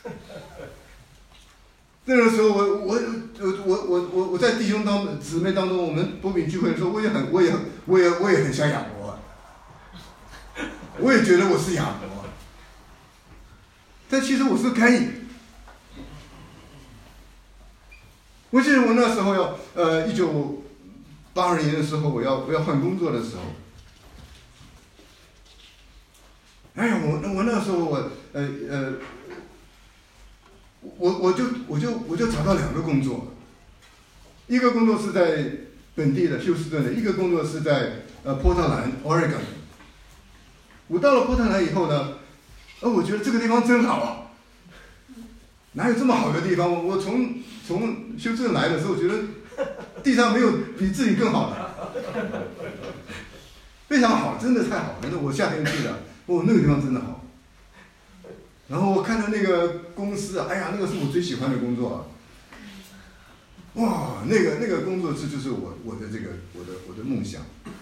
Speaker 1: 那个时候我在弟兄姊妹当中，我们波饼聚会的时候，我也很像亚伯，我也觉得我是亚伯，但其实我是该隐。我记得我那时候1982年的时候，我要换工作的时候，哎呀，我那时候我就找到2个工作，一个工作是在本地的休斯顿的，一个工作是在波特兰 Oregon。我到了波特兰以后呢，我觉得这个地方真好啊，哪有这么好的地方？我从休斯顿来的时候，觉得地上没有比自己更好的，非常好，真的太好了。那我夏天去的，那个地方真的好。然后我看到那个公司啊，哎呀，那个是我最喜欢的工作啊！哇，那个工作就是我的梦想。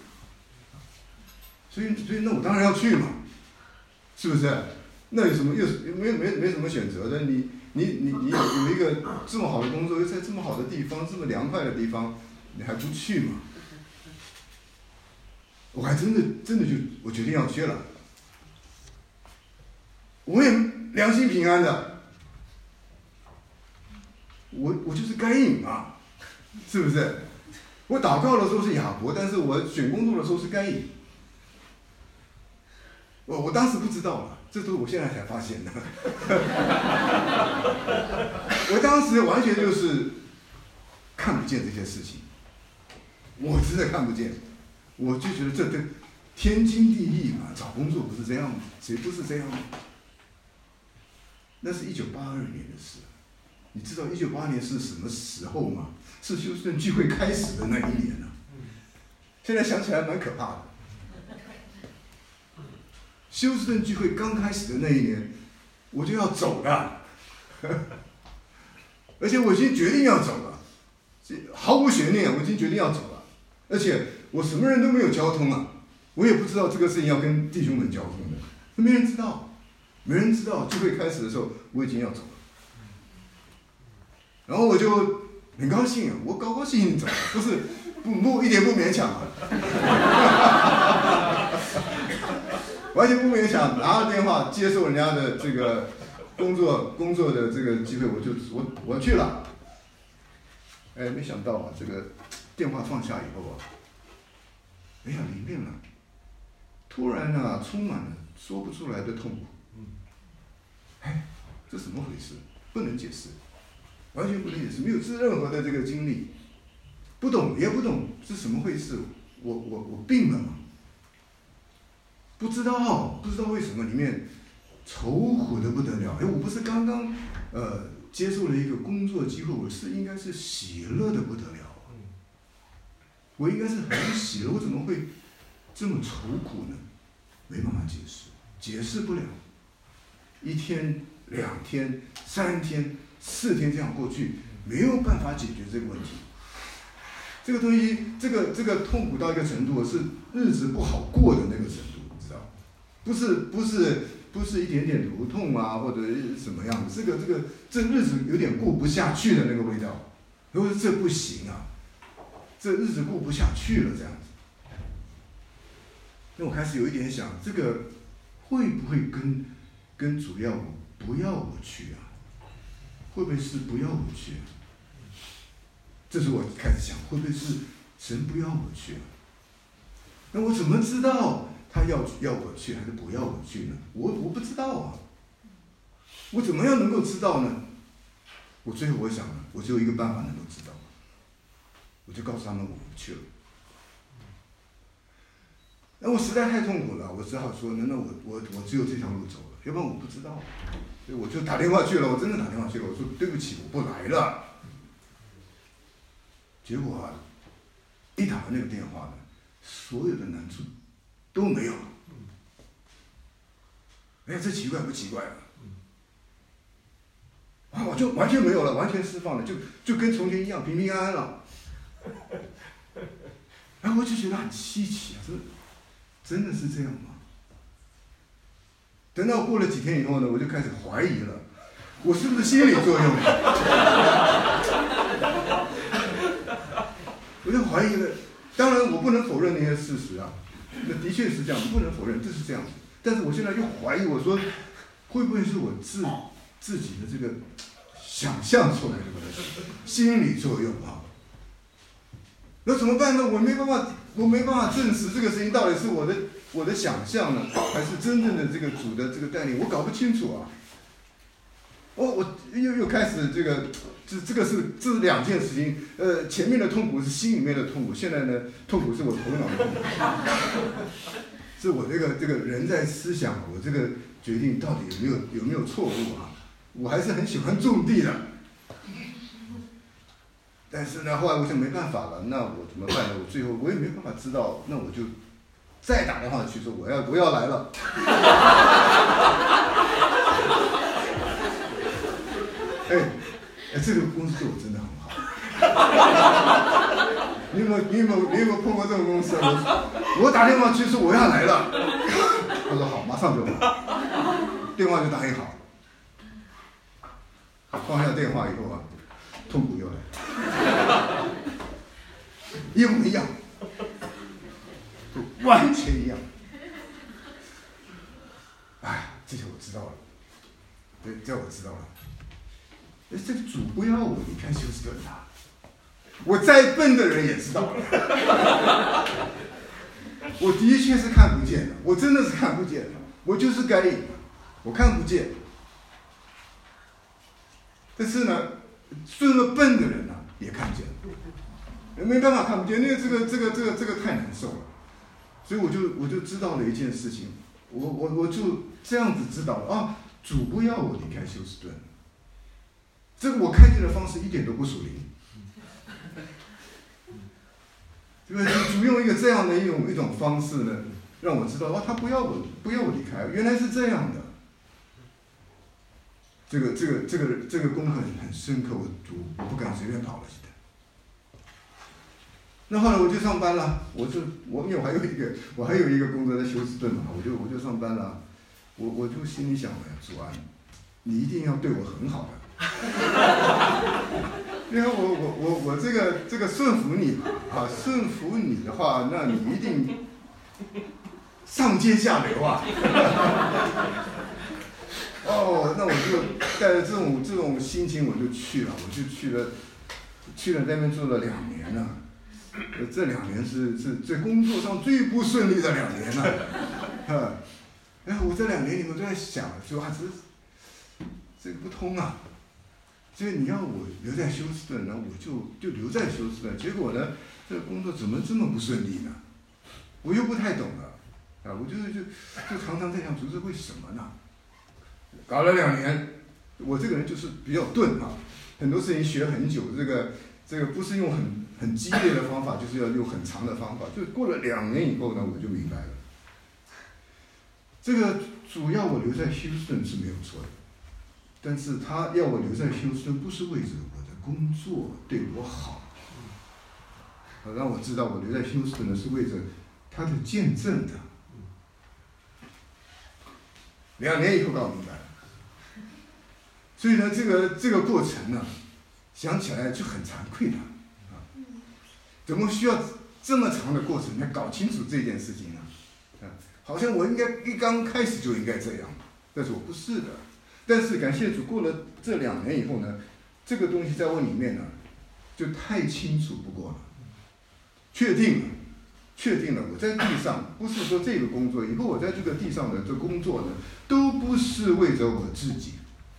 Speaker 1: 所以那我当然要去嘛，是不是？那有什么没什么选择的？你有一个这么好的工作，又在这么好的地方，这么凉快的地方，你还不去嘛？我还真的我决定要去了。我也良心平安的，我就是该隐嘛，是不是？我祷告的时候是亚伯，但是我选工作的时候是该隐。我当时不知道了，这都是我现在才发现的。我当时完全就是看不见这些事情，我真的看不见，我就觉得这天经地义嘛，找工作不是这样吗？谁不是这样吗？那是1982年的事，你知道1982年是什么时候吗？是休斯顿聚会开始的那一年呢。现在想起来蛮可怕的。休斯顿聚会刚开始的那一年，我就要走了，而且我已经决定要走了，毫无悬念，我已经决定要走了，而且我什么人都没有交通啊，我也不知道这个事情要跟弟兄们交通的，没人知道。没人知道聚会开始的时候，我已经要走了，然后我就很高兴啊，我高兴兴走，不是一点不勉强啊，完全不勉强，拿了电话接受人家的这个工作的这个机会，我去了，哎，没想到啊，这个电话放下以后啊，哎呀，里面啊，突然啊，充满了说不出来的痛苦。哎，这怎么回事？不能解释，完全不能解释，没有任何的这个经历，不懂也不懂是什么回事。我病了吗？不知道为什么里面愁苦的不得了。哎，我不是刚刚接受了一个工作机会，我应该是喜乐的不得了。我应该是很喜乐，我怎么会这么愁苦呢？没办法解释，解释不了。1天、2天、3天、4天这样过去，没有办法解决这个问题。这个东西，这个痛苦到一个程度，是日子不好过的那个程度，你知道？不是一点点头痛啊，或者什么样的，这日子有点过不下去的那个味道。如果这不行啊，这日子过不下去了，这样子。那我开始有一点想，这个会不会跟主要我不要我去啊？会不会是不要我去啊？这是我开始想，会不会是神不要我去啊？那我怎么知道他要我去还是不要我去呢？我不知道啊。我怎么样能够知道呢？最后我想了，我只有一个办法能够知道，我就告诉他们我不去了。那我实在太痛苦了，我只好说，那我只有这条路走了，要不然我不知道。所以我就打电话去了，我真的打电话去了，我说对不起，我不来了。结果啊，一打完那个电话呢，所有的难处都没有了。哎呀，这奇怪不奇怪啊？我就完全没有了，完全释放了，就跟从前一样平平安安了。然后我就觉得很稀奇啊，真的是这样吗？ 等到过了几天以后呢，我就开始怀疑了，我是不是心理作用？我就怀疑了。当然，我不能否认那些事实啊，那的确是这样，不能否认这是这样子。但是我现在就怀疑，我说会不会是我自己的这个想象出来的心理作用啊？那怎么办呢？我没办法证实这个事情到底是我的想象呢，还是真正的这个主的这个带领，我搞不清楚啊。我又开始这个是两件事情，前面的痛苦是心里面的痛苦，现在呢痛苦是我头脑的痛苦，是我这个人在思想，我这个决定到底有没有错误啊？我还是很喜欢种地的。但是呢，后来我想没办法了，那我怎么办呢？我最后我也没办法知道，那我就再打电话去说我要来了。这个公司对我真的很好。你有没有碰过这种公司？我打电话去说我要来了，他说好，马上就来，电话就打印好。放下电话以后啊，痛苦又来了，一模一样，完全一样。这些我知道了，对，这我知道了。这个主不要我离开休斯顿啊！我再笨的人也知道了。我的确是看不见的，我真的是看不见的，我就是该隐，我看不见。但是呢，这么笨的人呢，也看见了，没办法看不见，因为这个太难受了。所以我就知道了一件事情，我就这样子知道了啊，主不要我离开休斯顿。这个我看见的方式一点都不属灵，对不对？主用一个这样的一种方式呢，让我知道他不要我离开，原来是这样的。这个功课很深刻，我不敢随便跑了。现在，那后来我就上班了，因为我还有一个工作在休斯顿嘛，我就上班了，我就心里想了，主啊，你一定要对我很好的。因为我这个顺服你啊，顺服你的话，那你一定上尖下流啊！那我就带着这种心情我就去了，去了那边做了2年了，这2年是在工作上最不顺利的2年了，我这2年里面都在想，说这个不通啊。所以你要我留在休斯顿呢，我就留在休斯顿。结果呢，这个工作怎么这么不顺利呢？我又不太懂了，我就常常在想，主是为什么呢？搞了2年，我这个人就是比较钝啊，很多事情学很久，这个不是用很激烈的方法，就是要用很长的方法。就过了2年以后呢，我就明白了，这个主要我留在休斯顿是没有错的。但是他要我留在休斯顿，不是为着我的工作对我好，让我知道我留在休斯顿呢是为着他的见证的。2年以后搞明白了，所以呢，这个过程呢，想起来就很惭愧的怎么需要这么长的过程来搞清楚这件事情呢？好像我应该一刚开始就应该这样，但是我不是的。但是感谢主，过了这2年以后呢，这个东西在我里面呢，就太清楚不过了，确定了，我在地上不是说这个工作，以后我在这个地上的这工作呢，都不是为着我自己，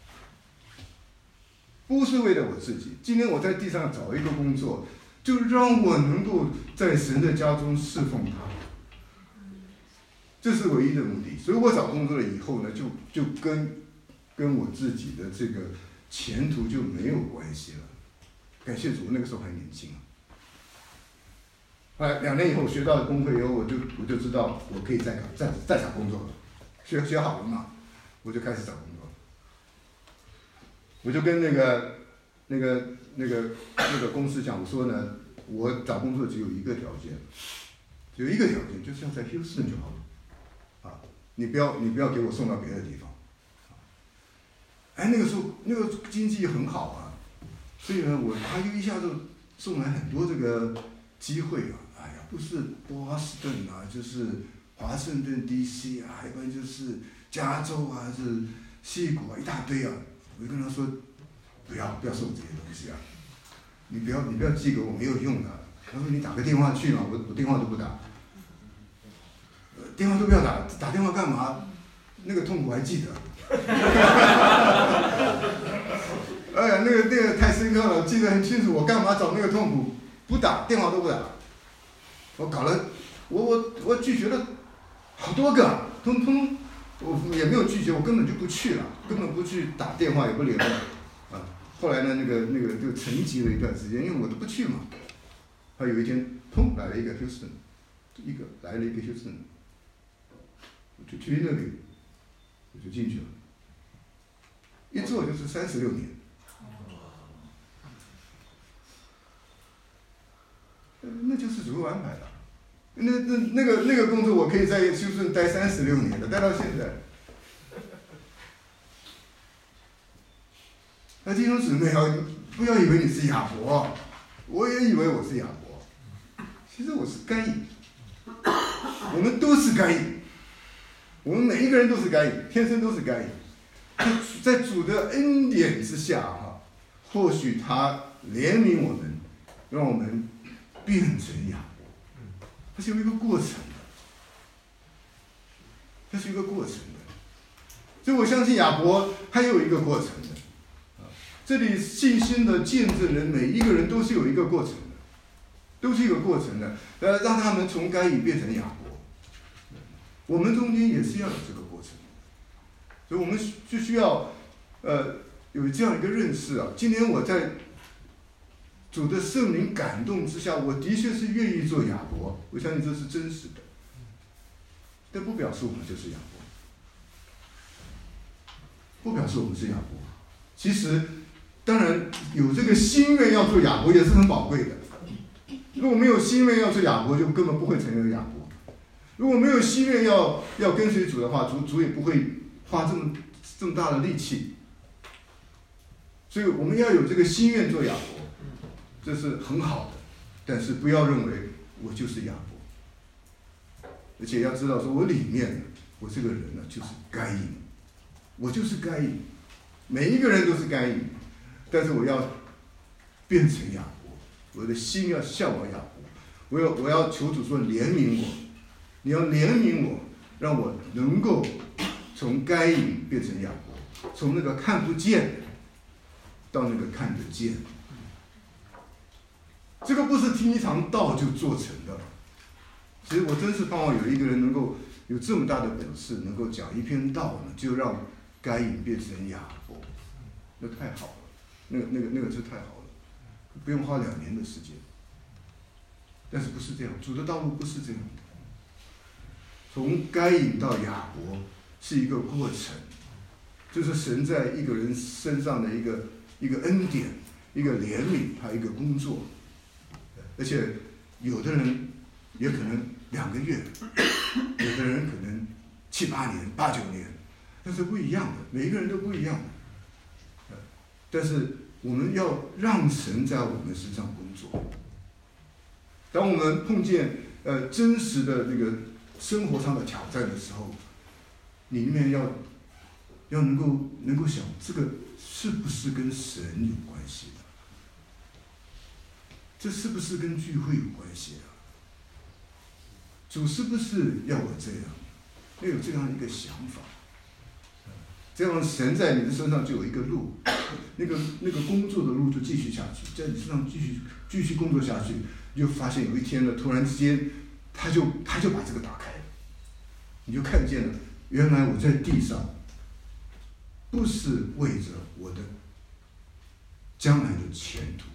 Speaker 1: 不是为了我自己。今天我在地上找一个工作，就让我能够在神的家中侍奉他，这是唯一的目的。所以我找工作了以后呢，就跟我自己的这个前途就没有关系了。感谢主，那个时候还年轻。2年以后学到功课以后，我就知道我可以再找工作了。学好了嘛，我就开始找工作。我就跟那个公司讲，我说呢，我找工作只有一个条件，就是要在休斯顿就好了， 你不要给我送到别的地方。哎，那个时候那个经济很好啊，所以呢，他就一下子送来很多这个机会啊。哎呀，不是波士顿啊，就是华盛顿 DC 啊，要不然就是加州啊，是矽谷啊，一大堆啊。我就跟他说，不要送这些东西啊，你不要寄给我，没有用的。他说你打个电话去嘛，我电话都不打，电话都不要打，打电话干嘛？那个痛苦还记得。哎呀，那个太深刻了，记得很清楚。我干嘛找那个痛苦？不打电话都不打。我搞了，我拒绝了好多个，通通我也没有拒绝，我根本就不去了，根本不去打电话也不联络啊。后来呢，那个就沉寂了一段时间，因为我都不去嘛。他有一天，砰来了一个 Houston， Houston， 我就去那里，我就进去了，一做就是36年。那就是主安排的。那个工作我可以在休斯顿待36年的，待到现在。那弟兄姊妹啊，不要以为你是亚伯，我也以为我是亚伯，其实我是该隐。我们都是该隐，我们每一个人都是该隐，天生都是该隐。在主的恩典之下哈，或许他怜悯我们，让我们变成亚伯，它是有一个过程的，它是一个过程的，所以我相信亚伯他有一个过程的，这里信心的见证人每一个人都是有一个过程的，都是一个过程的，让他们从该隐变成亚伯，我们中间也是要有这个过程，所以我们就需要有这样一个认识啊。今天我在主的圣灵感动之下，我的确是愿意做亚伯，我相信这是真实的，但不表示我们就是亚伯，不表示我们是亚伯。其实，当然有这个心愿要做亚伯也是很宝贵的。如果没有心愿要做亚伯，就根本不会成为亚伯。如果没有心愿要跟随主的话，主也不会花这么大的力气。所以我们要有这个心愿做亚伯。这是很好的，但是不要认为我就是亚伯，而且要知道说我里面我这个人呢就是该隐，我就是该隐，每一个人都是该隐，但是我要变成亚伯，我的心要向往亚伯，我要求主说怜悯我，你要怜悯我，让我能够从该隐变成亚伯，从那个看不见到那个看得见。这个不是听一场道就做成的。其实我真是盼望有一个人能够有这么大的本事，能够讲一篇道呢，就让该隐变成亚伯，那太好了，那个就太好了，不用花2年的时间。但是不是这样，主的道路不是这样的。从该隐到亚伯是一个过程，就是神在一个人身上的一个恩典，一个怜悯，他一个工作。而且有的人也可能2个月，有的人可能7、8年、8、9年，但是不一样的，每一个人都不一样的。但是我们要让神在我们身上工作。当我们碰见真实的那个生活上的挑战的时候，你里面要能够想，这个是不是跟神有关系的？这是不是跟聚会有关系啊？主是不是要我这样？要有这样一个想法，这样神在你的身上就有一个路，那个工作的路就继续下去，在你身上继续工作下去，你就发现有一天呢，突然之间，他就把这个打开了，你就看见了，原来我在地上，不是为着我的将来的前途。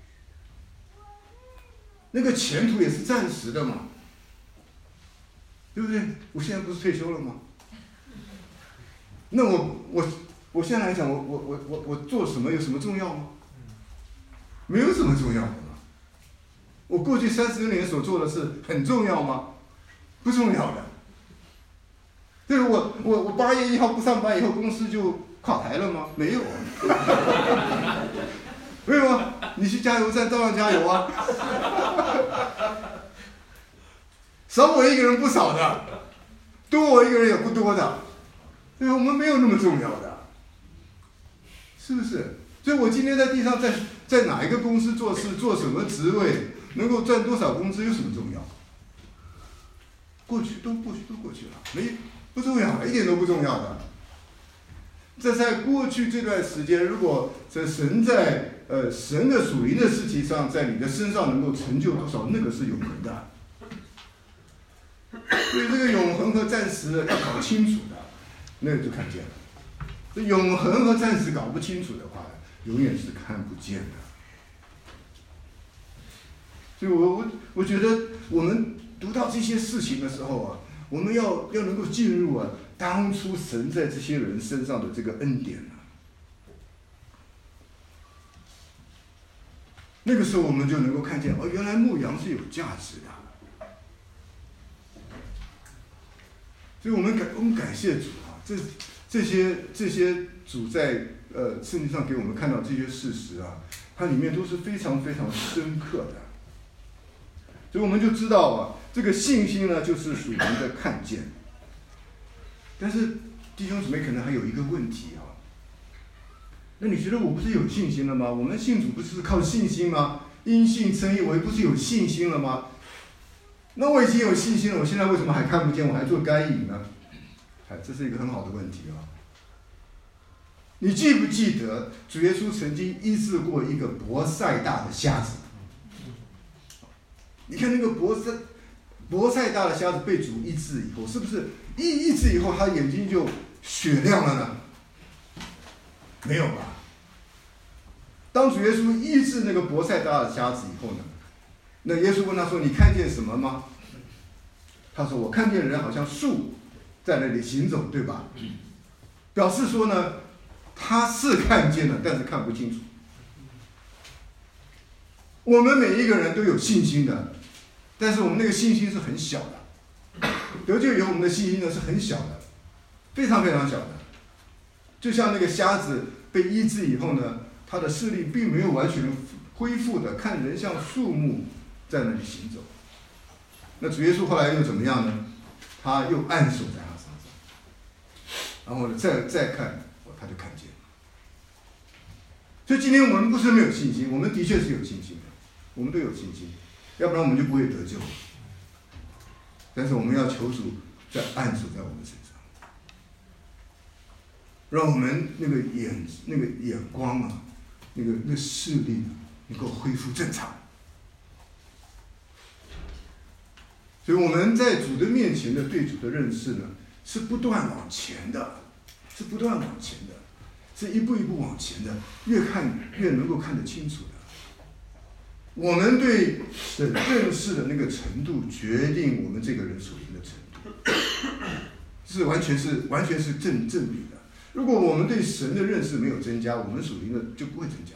Speaker 1: 那个前途也是暂时的嘛，对不对？我现在不是退休了吗？那我现在来讲，我做什么有什么重要吗？没有什么重要的嘛。我过去36年所做的事很重要吗？不重要的。 对，我8月1号不上班以后，公司就垮台了吗？没有啊。没有啊，你去加油站照样加油啊。少我一个人不少的，多我一个人也不多的，对，我们没有那么重要的，是不是？所以我今天在地上在哪一个公司做事，做什么职位，能够赚多少工资有什么重要？过去都过去了，不重要，一点都不重要的。这在过去这段时间，如果这神在神的属灵的事情上，在你的身上能够成就多少，那个是永恒的。所以这个永恒和暂时要搞清楚的，那个就看见了。这永恒和暂时搞不清楚的话，永远是看不见的。所以我觉得我们读到这些事情的时候啊，我们要能够进入啊，当初神在这些人身上的这个恩典啊，那个时候我们就能够看见哦，原来牧羊是有价值的。所以我们感谢主啊，这些主在圣经上给我们看到这些事实啊，它里面都是非常非常深刻的。所以我们就知道啊，这个信心呢，就是属灵的看见。但是弟兄姊妹可能还有一个问题啊，那你觉得我不是有信心了吗？我们信主不是靠信心吗？因信称义，我不是有信心了吗？那我已经有信心了，我现在为什么还看不见？我还做该隐呢？这是一个很好的问题啊。你记不记得主耶稣曾经医治过一个伯赛大的瞎子？你看那个伯赛大的瞎子被主医治以后，是不是医治以后他眼睛就雪亮了呢？没有吧？当主耶稣医治那个伯赛大的瞎子以后呢，那耶稣问他说：“你看见什么吗？”他说：“我看见人好像树在那里行走，对吧？”表示说呢，他是看见了，但是看不清楚。我们每一个人都有信心的，但是我们那个信心是很小的。得救以后，我们的信心呢是很小的，非常非常小的。就像那个瞎子被医治以后呢，他的视力并没有完全恢复的，看人像树木在那里行走。那主耶稣后来又怎么样呢？他又按手在他身上，然后呢再看，他就看见了。所以今天我们不是没有信心，我们的确是有信心的，我们都有信心，要不然我们就不会得救。但是我们要求主再按手在我们身上，让我们那个眼光啊，那视力能够恢复正常。所以我们在主的面前的对主的认识呢，是不断往前的，是不断往前的，是一步一步往前的，越看越能够看得清楚的。我们对神认识的那个程度，决定我们这个人属灵的程度，是完全是正比的。如果我们对神的认识没有增加，我们属灵的就不会增加，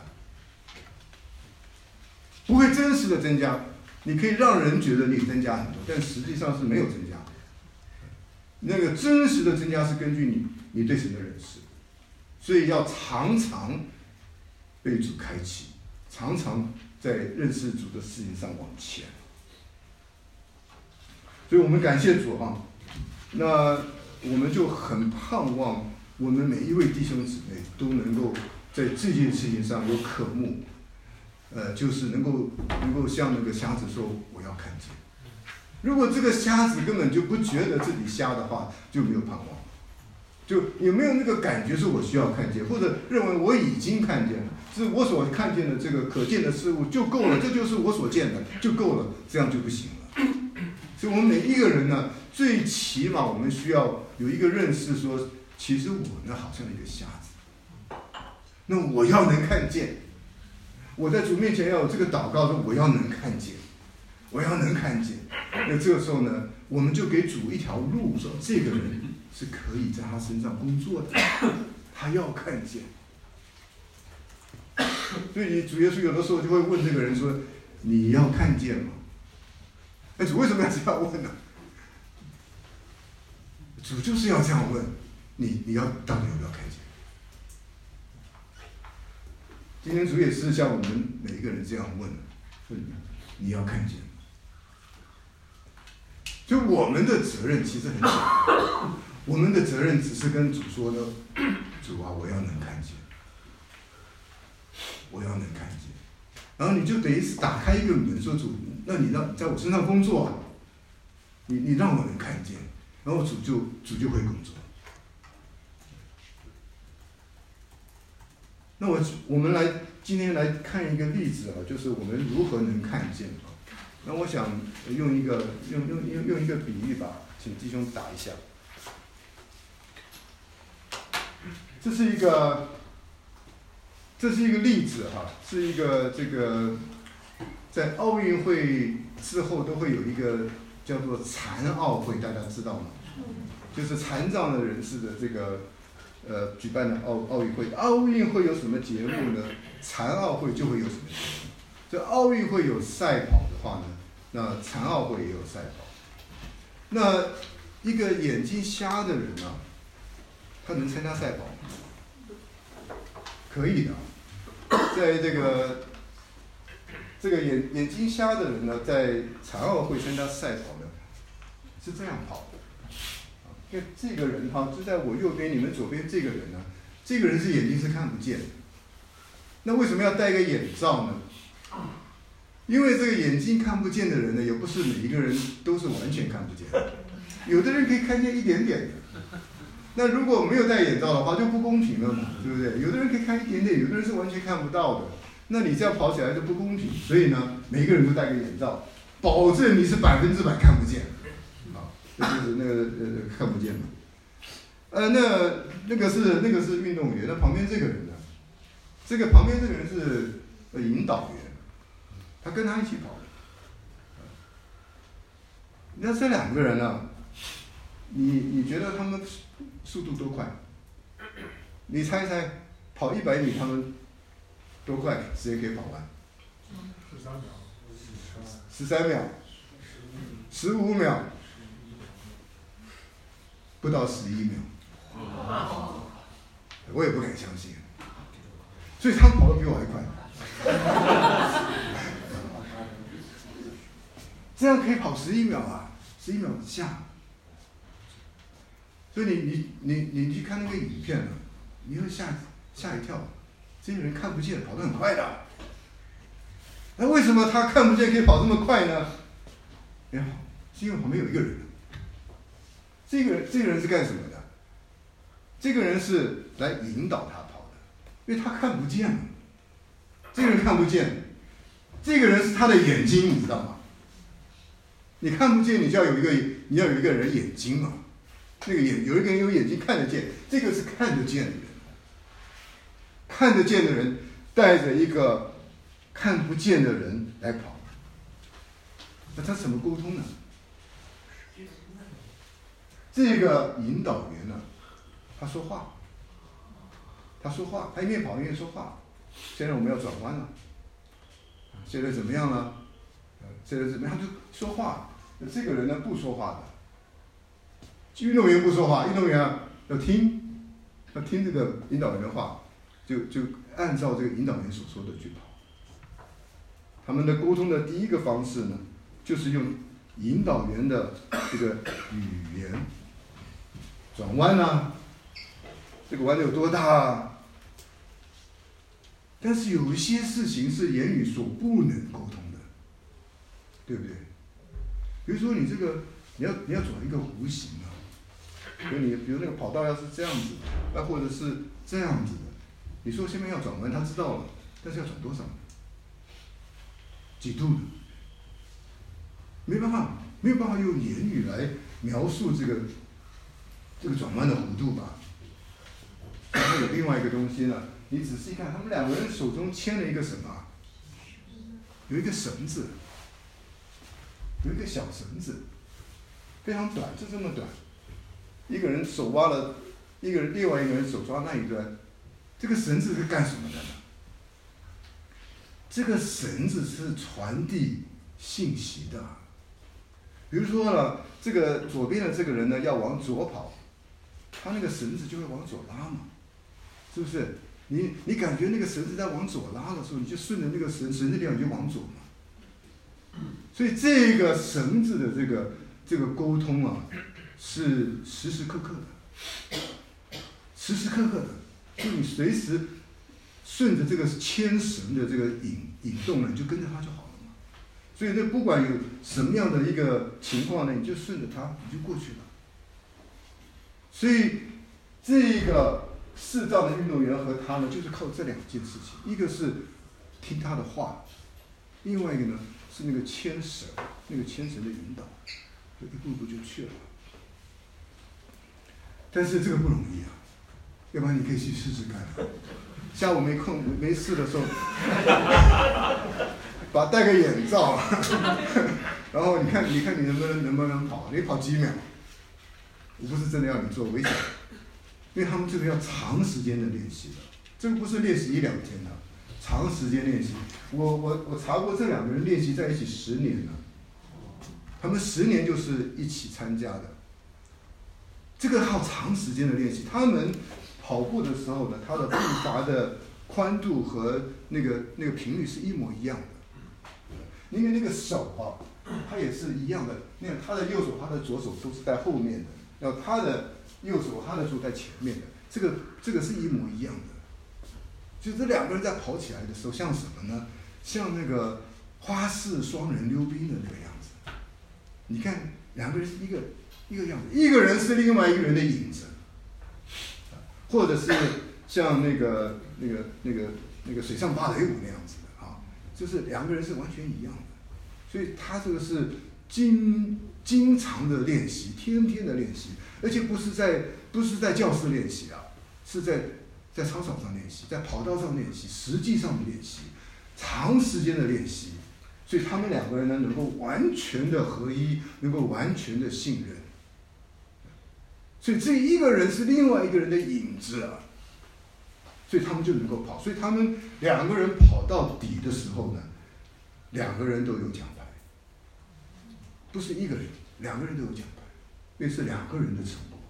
Speaker 1: 不会真实的增加。你可以让人觉得你增加很多，但实际上是没有增加。那个真实的增加是根据你对神的认识，所以要常常被主开启，常常在认识主的事情上往前。所以我们感谢主啊，那我们就很盼望我们每一位弟兄姊妹都能够在这件事情上有渴慕。就是能够像那个瞎子说我要看见。如果这个瞎子根本就不觉得自己瞎的话，就没有盼望，就有没有那个感觉是我需要看见，或者认为我已经看见了，是我所看见的这个可见的事物就够了，这就是我所见的就够了，这样就不行了。所以我们每一个人呢，最起码我们需要有一个认识说，其实我呢好像一个瞎子，那我要能看见。我在主面前要有这个祷告，说我要能看见，我要能看见。那这个时候呢，我们就给主一条路，说这个人是可以在他身上工作的，他要看见。所以主耶稣有的时候就会问这个人说：“你要看见吗？”主为什么要这样问呢？ 主就是要这样问你，你到底要不要看见？今天主也是像我们每一个人这样问你要看见。就我们的责任其实很小，我们的责任只是跟主说呢，主啊，我要能看见，我要能看见。然后你就等于是打开一个门，说主，那你让在我身上工作啊，你让我能看见，然后主就会工作。那我们今天来看一个例子啊，就是我们如何能看见啊。那我想用一个比喻吧，请弟兄打一下。这是一个例子哈，是一个这个在奥运会之后都会有一个叫做残奥会，大家知道吗？就是残障的人士的这个举办的奥运会。奥运会有什么节目呢？残奥会就会有什么节目。这奥运会有赛跑的话呢，那残奥会也有赛跑。那一个眼睛瞎的人啊，他能参加赛跑吗？可以的。在这个眼睛瞎的人呢，在残奥会参加赛跑呢，是这样跑的。因为这个人哈，就在我右边，你们左边这个人呢，这个人是眼睛是看不见的。那为什么要戴个眼罩呢？因为这个眼睛看不见的人呢，也不是每一个人都是完全看不见的，有的人可以看见一点点的。那如果没有戴眼罩的话，就不公平了嘛，对不对？有的人可以看一点点，有的人是完全看不到的。那你这样跑起来就不公平，所以呢，每一个人都戴个眼罩，保证你是100%看不见。好，这就是那个看不见嘛。那个是运动员，那旁边这个人呢？旁边这个人是引导员，他跟他一起跑的。那这两个人呢？你觉得他们速度多快？你猜一猜，跑100米他们多快时间可以跑完？13秒，15秒，不到11秒。我也不敢相信，所以他们跑得比我还快。这样可以跑11秒啊，11秒以下。所以你去看那个影片呢，你会吓一跳，这些人看不见，跑得很快的。那为什么他看不见可以跑这么快呢？哎，是因为旁边有一个人。这个人是干什么的？这个人是来引导他跑的，因为他看不见了。这个人看不见，这个人是他的眼睛，你知道吗？你看不见，你要有一个人眼睛嘛。有一个人有眼睛看得见，这个是看得见的人。看得见的人带着一个看不见的人来跑，那他怎么沟通呢？这个引导员呢，他说话，他一面跑一面说话。现在我们要转弯了，现在怎么样了？现在怎么样？他就说话。这个人呢不说话的，运动员不说话，运动员要听这个引导员的话，就按照这个引导员所说的去跑。他们的沟通的第一个方式呢，就是用引导员的这个语言。转弯啊，这个弯有多大啊？但是有一些事情是言语所不能沟通的，对不对？比如说你要走一个弧形啊，比如那个跑道要是这样子，或者是这样子的，你说下面要转弯，他知道了，但是要转多少？几度呢？没有办法用言语来描述这个转弯的弧度吧。然后有另外一个东西呢，你仔细看，他们两个人手中牵了一个什么？有一个绳子，有一个小绳子，非常短，就这么短。一个人手挖了，另外一个人手抓那一端。这个绳子是干什么的呢？这个绳子是传递信息的。 比如说呢，这个左边的这个人呢要往左跑，他那个绳子就会往左拉嘛，是不是？你感觉那个绳子在往左拉的时候，你就顺着那个绳子力量你就往左嘛。所以这个绳子的这个沟通啊，是时时刻刻的，时时刻刻的，就你随时顺着这个牵绳的这个引动呢，你就跟着它就好了嘛。所以那不管有什么样的一个情况呢，你就顺着它，你就过去了。所以这个视障的运动员和他呢，就是靠这2件事情，一个是听他的话，另外一个呢是那个牵绳的引导，就一步一步就去了。但是这个不容易啊，要不然你可以去试试看。下午没事的时候，戴个眼罩，然后你看你能不能跑？你跑几秒？我不是真的要你做危险，因为他们这个要长时间的练习的，这个不是练习1-2天的，长时间练习。我查过这2个人练习在一起10年了，他们10年就是一起参加的。这个靠长时间的练习，他们跑步的时候呢，他的步伐的宽度和那个频率是一模一样的。因为那个手啊，它也是一样的，那他的右手、他的左手都是在后面的，然后他的右手、他的左手在前面的，这个是一模一样的。就这2个人在跑起来的时候，像什么呢？像那个花式双人溜冰的那个样子。你看2个人是一个样子，一个人是另外一个人的影子，或者是像那个水上芭蕾舞那样子的啊，就是2个人是完全一样的。所以他这个是经常的练习，天天的练习，而且不是在教室练习啊，是在操场上练习，在跑道上练习，实际上的练习，长时间的练习。所以他们2个人呢，能够完全的合一，能够完全的信任。所以这一个人是另外一个人的影子啊，所以他们就能够跑。所以他们2个人跑到底的时候呢，2个人都有奖牌，不是1个人，2个人都有奖牌，因为是2个人的成果。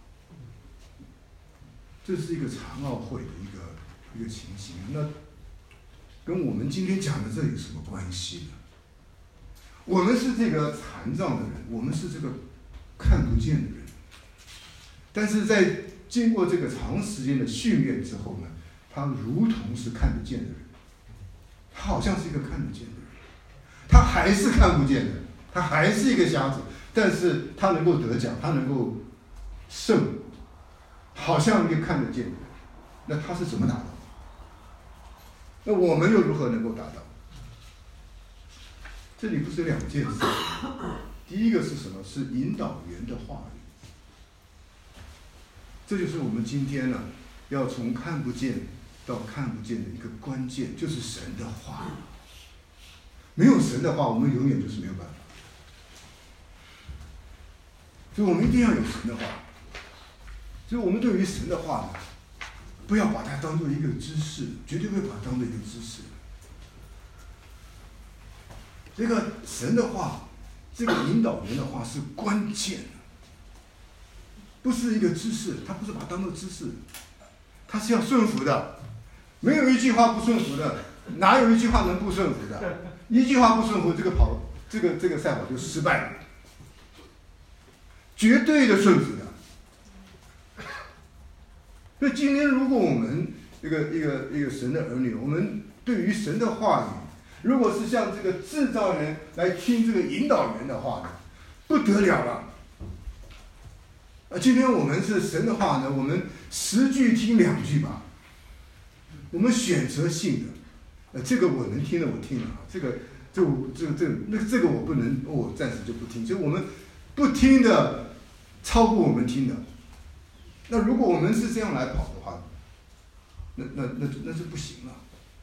Speaker 1: 这是一个残奥会的一个情形。那跟我们今天讲的这有什么关系呢？我们是这个残障的人，我们是这个看不见的人，但是在经过这个长时间的训练之后呢，他如同是看得见的人，他好像是一个看得见的人，他还是看不见的，他还是一个瞎子，但是他能够得奖，他能够胜，好像一个看得见的人。那他是怎么达到的？那我们又如何能够达到？这里不是2件事。第一个是什么？是引导员的话语。这就是我们今天呢，要从看不见到看不见的一个关键，就是神的话。没有神的话，我们永远就是没有办法。所以我们一定要有神的话。所以我们对于神的话呢，不要把它当做一个知识，绝对不会把它当做一个知识。这个神的话，这个引导人的话是关键的，不是一个知识，他不是把它当做知识，他是要顺服的。没有一句话不顺服的，哪有一句话能不顺服的？一句话不顺服，这个赛跑就失败了，绝对的顺服的。所以今天如果我们一个神的儿女，我们对于神的话语，如果是像这个制造人来听这个引导员的话呢，不得了了。今天我们是神的话呢，我们10句听2句吧，我们选择性的，这个我能听的我听了，这个我不能，我暂时就不听。所以我们不听的超过我们听的。那如果我们是这样来跑的话，那是不行了。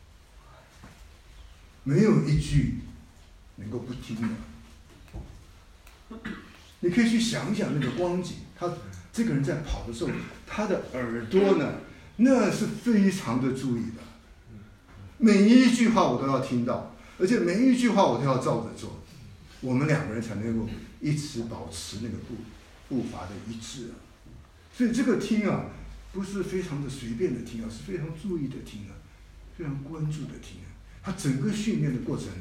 Speaker 1: 没有一句能够不听的。你可以去想一想那个光景，他这个人在跑的时候，他的耳朵呢，那是非常的注意的，每一句话我都要听到，而且每一句话我都要照着做。 我们两个人才能够一直保持那个步伐的一致啊。所以这个听啊，不是非常的随便的听啊，是非常注意的听啊，非常关注的听啊。他整个训练的过程，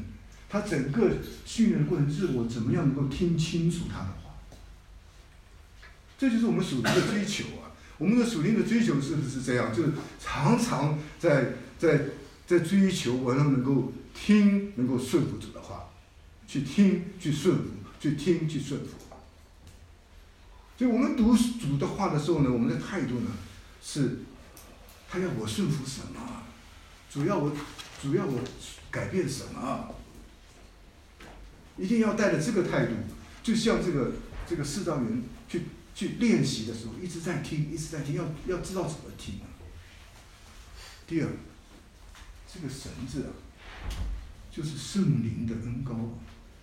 Speaker 1: 是我怎么样能够听清楚他的话。这就是我们属灵的追求啊。我们的属灵的追求是不是这样？就是常常在追求我能够听，能够顺服主的话，去听，去顺服，去听，去顺服。所以我们读主的话的时候呢，我们的态度呢是，他要我顺服什么？主要我改变什么？一定要带着这个态度，就像这个释道员去练习的时候，一直在听，要知道怎么听啊。第二，这个绳子啊，就是圣灵的恩膏啊。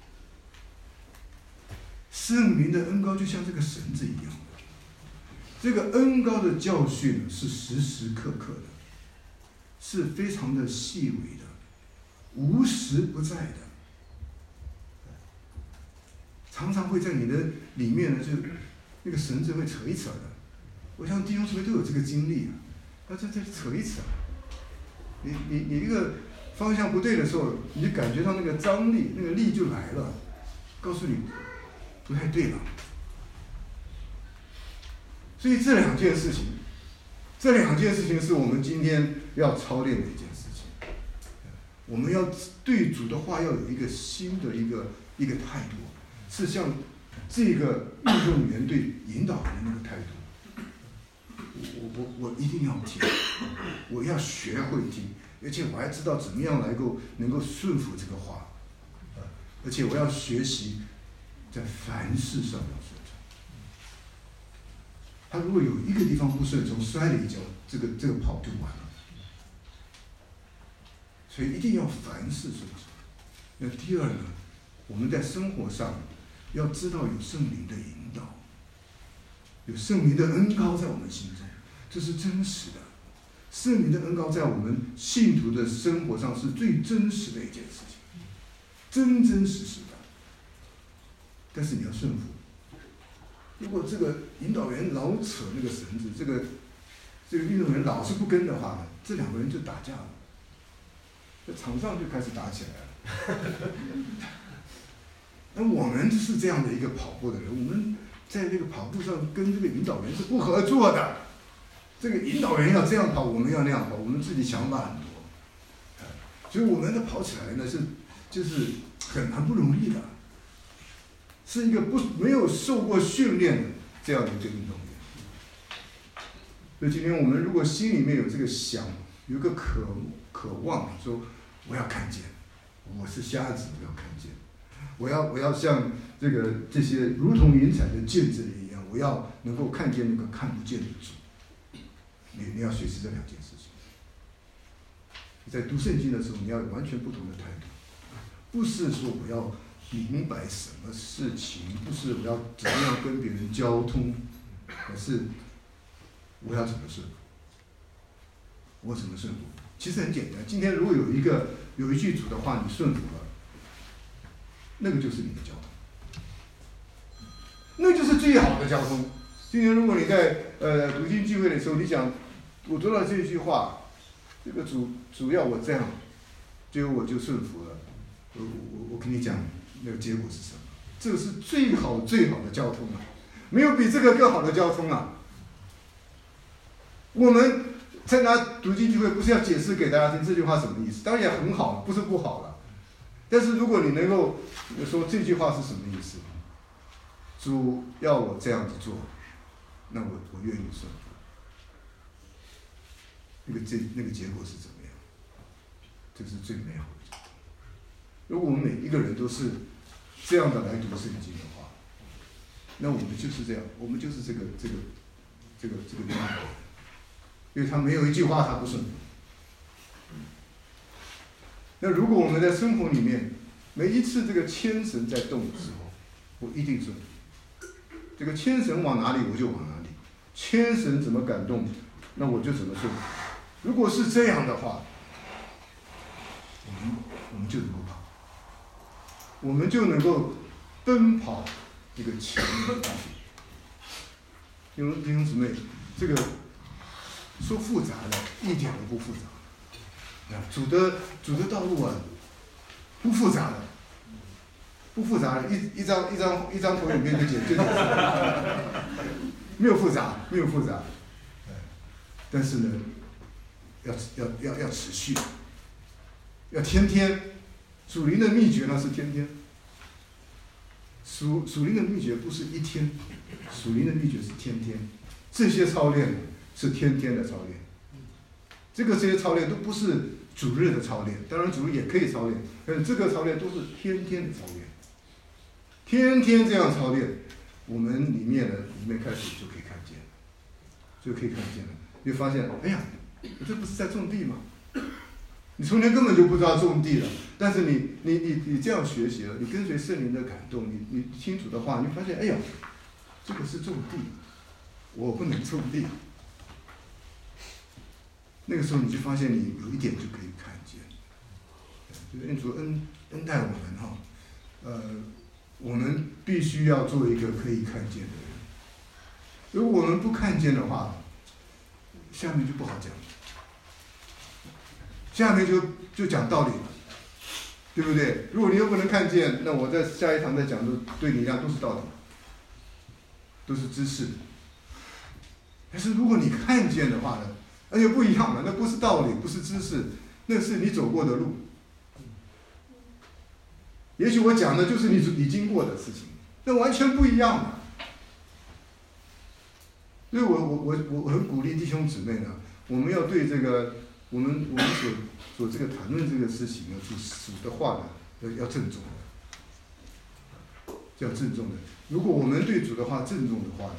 Speaker 1: 圣灵的恩膏就像这个绳子一样，这个恩膏的教训是时时刻刻的，是非常的细微的，无时不在的，常常会在你的里面呢，就那个绳子会扯一扯的。我想弟兄姊妹都有这个经历啊，他这扯一扯，你一个方向不对的时候，你就感觉到那个张力，那个力就来了，告诉你不太对了。所以这两件事情是我们今天要操练的一件事情。我们要对主的话要有一个新的一个态度，是像这个运动员对引导人的那个态度。我一定要听，我要学会听，而且我还知道怎么样能够顺服这个话，而且我要学习在凡事上要顺从。他如果有一个地方不顺从，摔了一跤，这个跑就完了。所以一定要凡事顺从。那第二呢，我们在生活上要知道有圣灵的引导，有圣灵的恩膏在我们心中，这是真实的。圣灵的恩膏在我们信徒的生活上是最真实的一件事情，真真实实的。但是你要顺服。如果这个引导员老扯那个绳子，这个运动员老是不跟的话，这两个人就打架了，在场上就开始打起来了。那我们是这样的一个跑步的人，我们在这个跑步上跟这个引导员是不合作的。这个引导员要这样跑，我们要那样跑，我们自己想法很多，所以我们的跑起来呢就是很不容易的，是一个没有受过训练的这样的一个运动员。所以今天我们如果心里面有这个有个渴望，说我要看见，我是瞎子，我要看见，我要像这些如同云彩的见证人一样，我要能够看见那个看不见的主。你要学习这两件事情。你在读圣经的时候，你要有完全不同的态度，不是说我要明白什么事情，不是我要怎么样跟别人交通，而是我要怎么顺服，我怎么顺服。其实很简单，今天如果有一句主的话你顺服了，那个就是你的交通，那就是最好的交通。今天如果你在读经聚会的时候，你讲我读到这句话，这个主要我这样，结果我就顺服了。我跟你讲，那个结果是什么？这个是最好的交通啊，没有比这个更好的交通啊。我们参加读经聚会不是要解释给大家听这句话什么意思，当然也很好，不是不好了。但是如果你能够说这句话是什么意思，主要我这样子做，那我愿意顺服。那个结果是怎么样？这是最美好的结果。如果我们每一个人都是这样的来读圣经的话，那我们就是这样，我们就是这个样子。因为他没有一句话他不顺服。那如果我们在生活里面，每一次这个牵绳在动的时候，我一定顺服。这个牵绳往哪里我就往哪里，牵绳怎么感动，那我就怎么顺服。如果是这样的话，我们就能够跑，我们就能够奔跑一个前面的道路。弟兄姊妹，这个说复杂的，一点都不复杂。主的道路啊，不复杂的，不复杂的，一张投影片就解决了，没有复杂，没有复杂。但是呢，要持续，要天天。属灵的秘诀呢是天天。属灵的秘诀不是一天，属灵的秘诀是天天。这些操练是天天的操练。这些操练都不是主日的操练，当然主日也可以操练，但是这个操练都是天天的操练。天天这样操练，我们里面开始就可以看见了，你会发现，哎呀，我这不是在种地吗？你从前根本就不知道种地了，但是你这样学习了，你跟随圣灵的感动，你清楚的话，你会发现，哎呀，这个是种地，我不能种地。那个时候你就发现你有一点就可以看见，就是主恩待我们哈，我们必须要做一个可以看见的人。如果我们不看见的话，下面就不好讲。下面就讲道理了，对不对？如果你又不能看见，那我在下一堂再讲，对你一样都是道理，都是知识。但是如果你看见的话呢，那就不一样了，那不是道理，不是知识，那是你走过的路。也许我讲的就是你经过的事情，那完全不一样的。所以我很鼓励弟兄姊妹呢，我们要对这个。我们所这个谈论这个事情呢，主的话呢，要郑重的，要郑重的。如果我们对主的话郑重的话呢，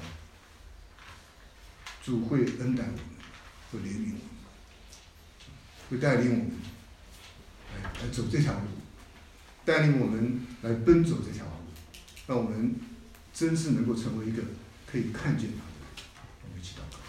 Speaker 1: 主会恩待我们，会怜悯我们，会带领我们来走这条路，带领我们来奔走这条路，让我们真是能够成为一个可以看见他的人。我们一起祷告。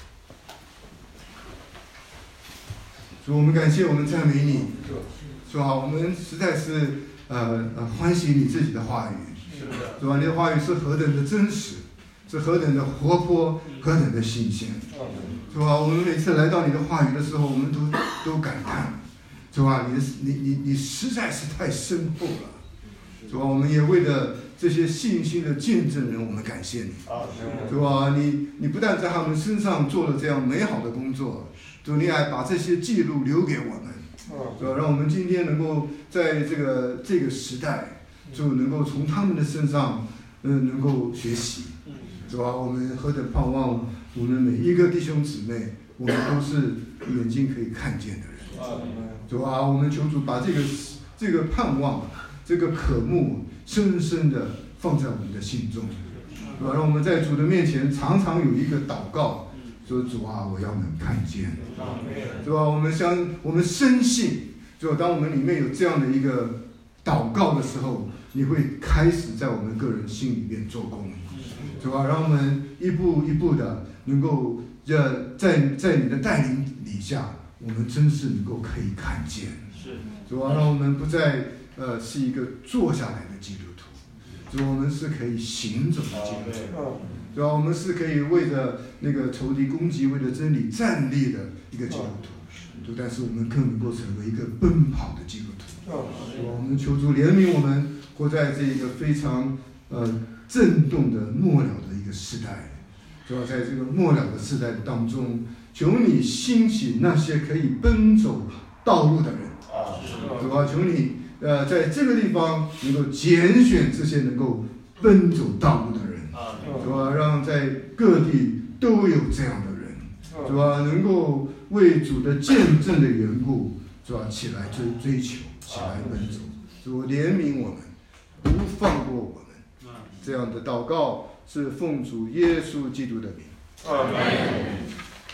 Speaker 1: 主，我们感谢，我们赞美你。主啊，我们实在是欢喜你自己的话语。主啊，你的话语是何等的真实，是何等的活泼，何等的新鲜。主啊，我们每次来到你的话语的时候，我们都感叹，主啊，你实在是太深厚了。主啊，我们也为了这些信心的见证人，我们感谢你。主啊，你不但在他们身上做了这样美好的工作。主，你还把这些记录留给我们，主要让我们今天能够在这个时代，就能够从他们的身上，能够学习，主啊，我们何等盼望我们每一个弟兄姊妹，我们都是眼睛可以看见的人，主啊，我们求主把这个盼望，这个渴慕，深深的放在我们的心中，主啊，让我们在主的面前常常有一个祷告。说主啊，我要能看见，主啊，我们深信，主啊，当我们里面有这样的一个祷告的时候，你会开始在我们个人心里面做工，主啊，让我们一步一步的能够在你的带领底下，我们真是能够可以看见，主啊，让我们不再是一个坐下来的基督徒，主，我们是可以行走的基督徒。主要我们是可以为着那个仇敌攻击、为了真理站立的一个基督徒，但是我们更能够成为一个奔跑的基督徒。我们求主怜悯我们，活在这一个非常震动的末了的一个时代。主要在这个末了的时代当中，求你兴起那些可以奔走道路的人。主要求你在这个地方能够拣选这些能够奔走道路的人。主啊，让在各地都有这样的人，主啊，能够为主的见证的缘故，主啊，起来追求，起来奔走。主怜悯我们，不放过我们。这样的祷告是奉主耶稣基督的名。阿门。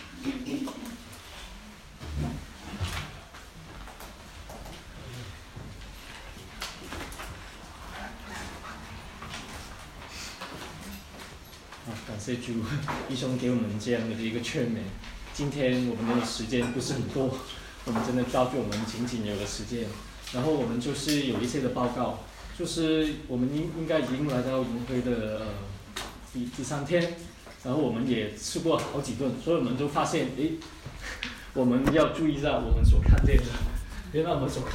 Speaker 3: 感谢主，弟兄给我们这样的一个劝勉。今天我们的时间不是很多，我们真的造就我们仅仅有了时间，然后我们就是有一些的报告。 就是我们应该已经来到营会的第3天，然后我们也吃过好几顿，所以我们就发现，我们要注意一下我们所看见的。原来我们所看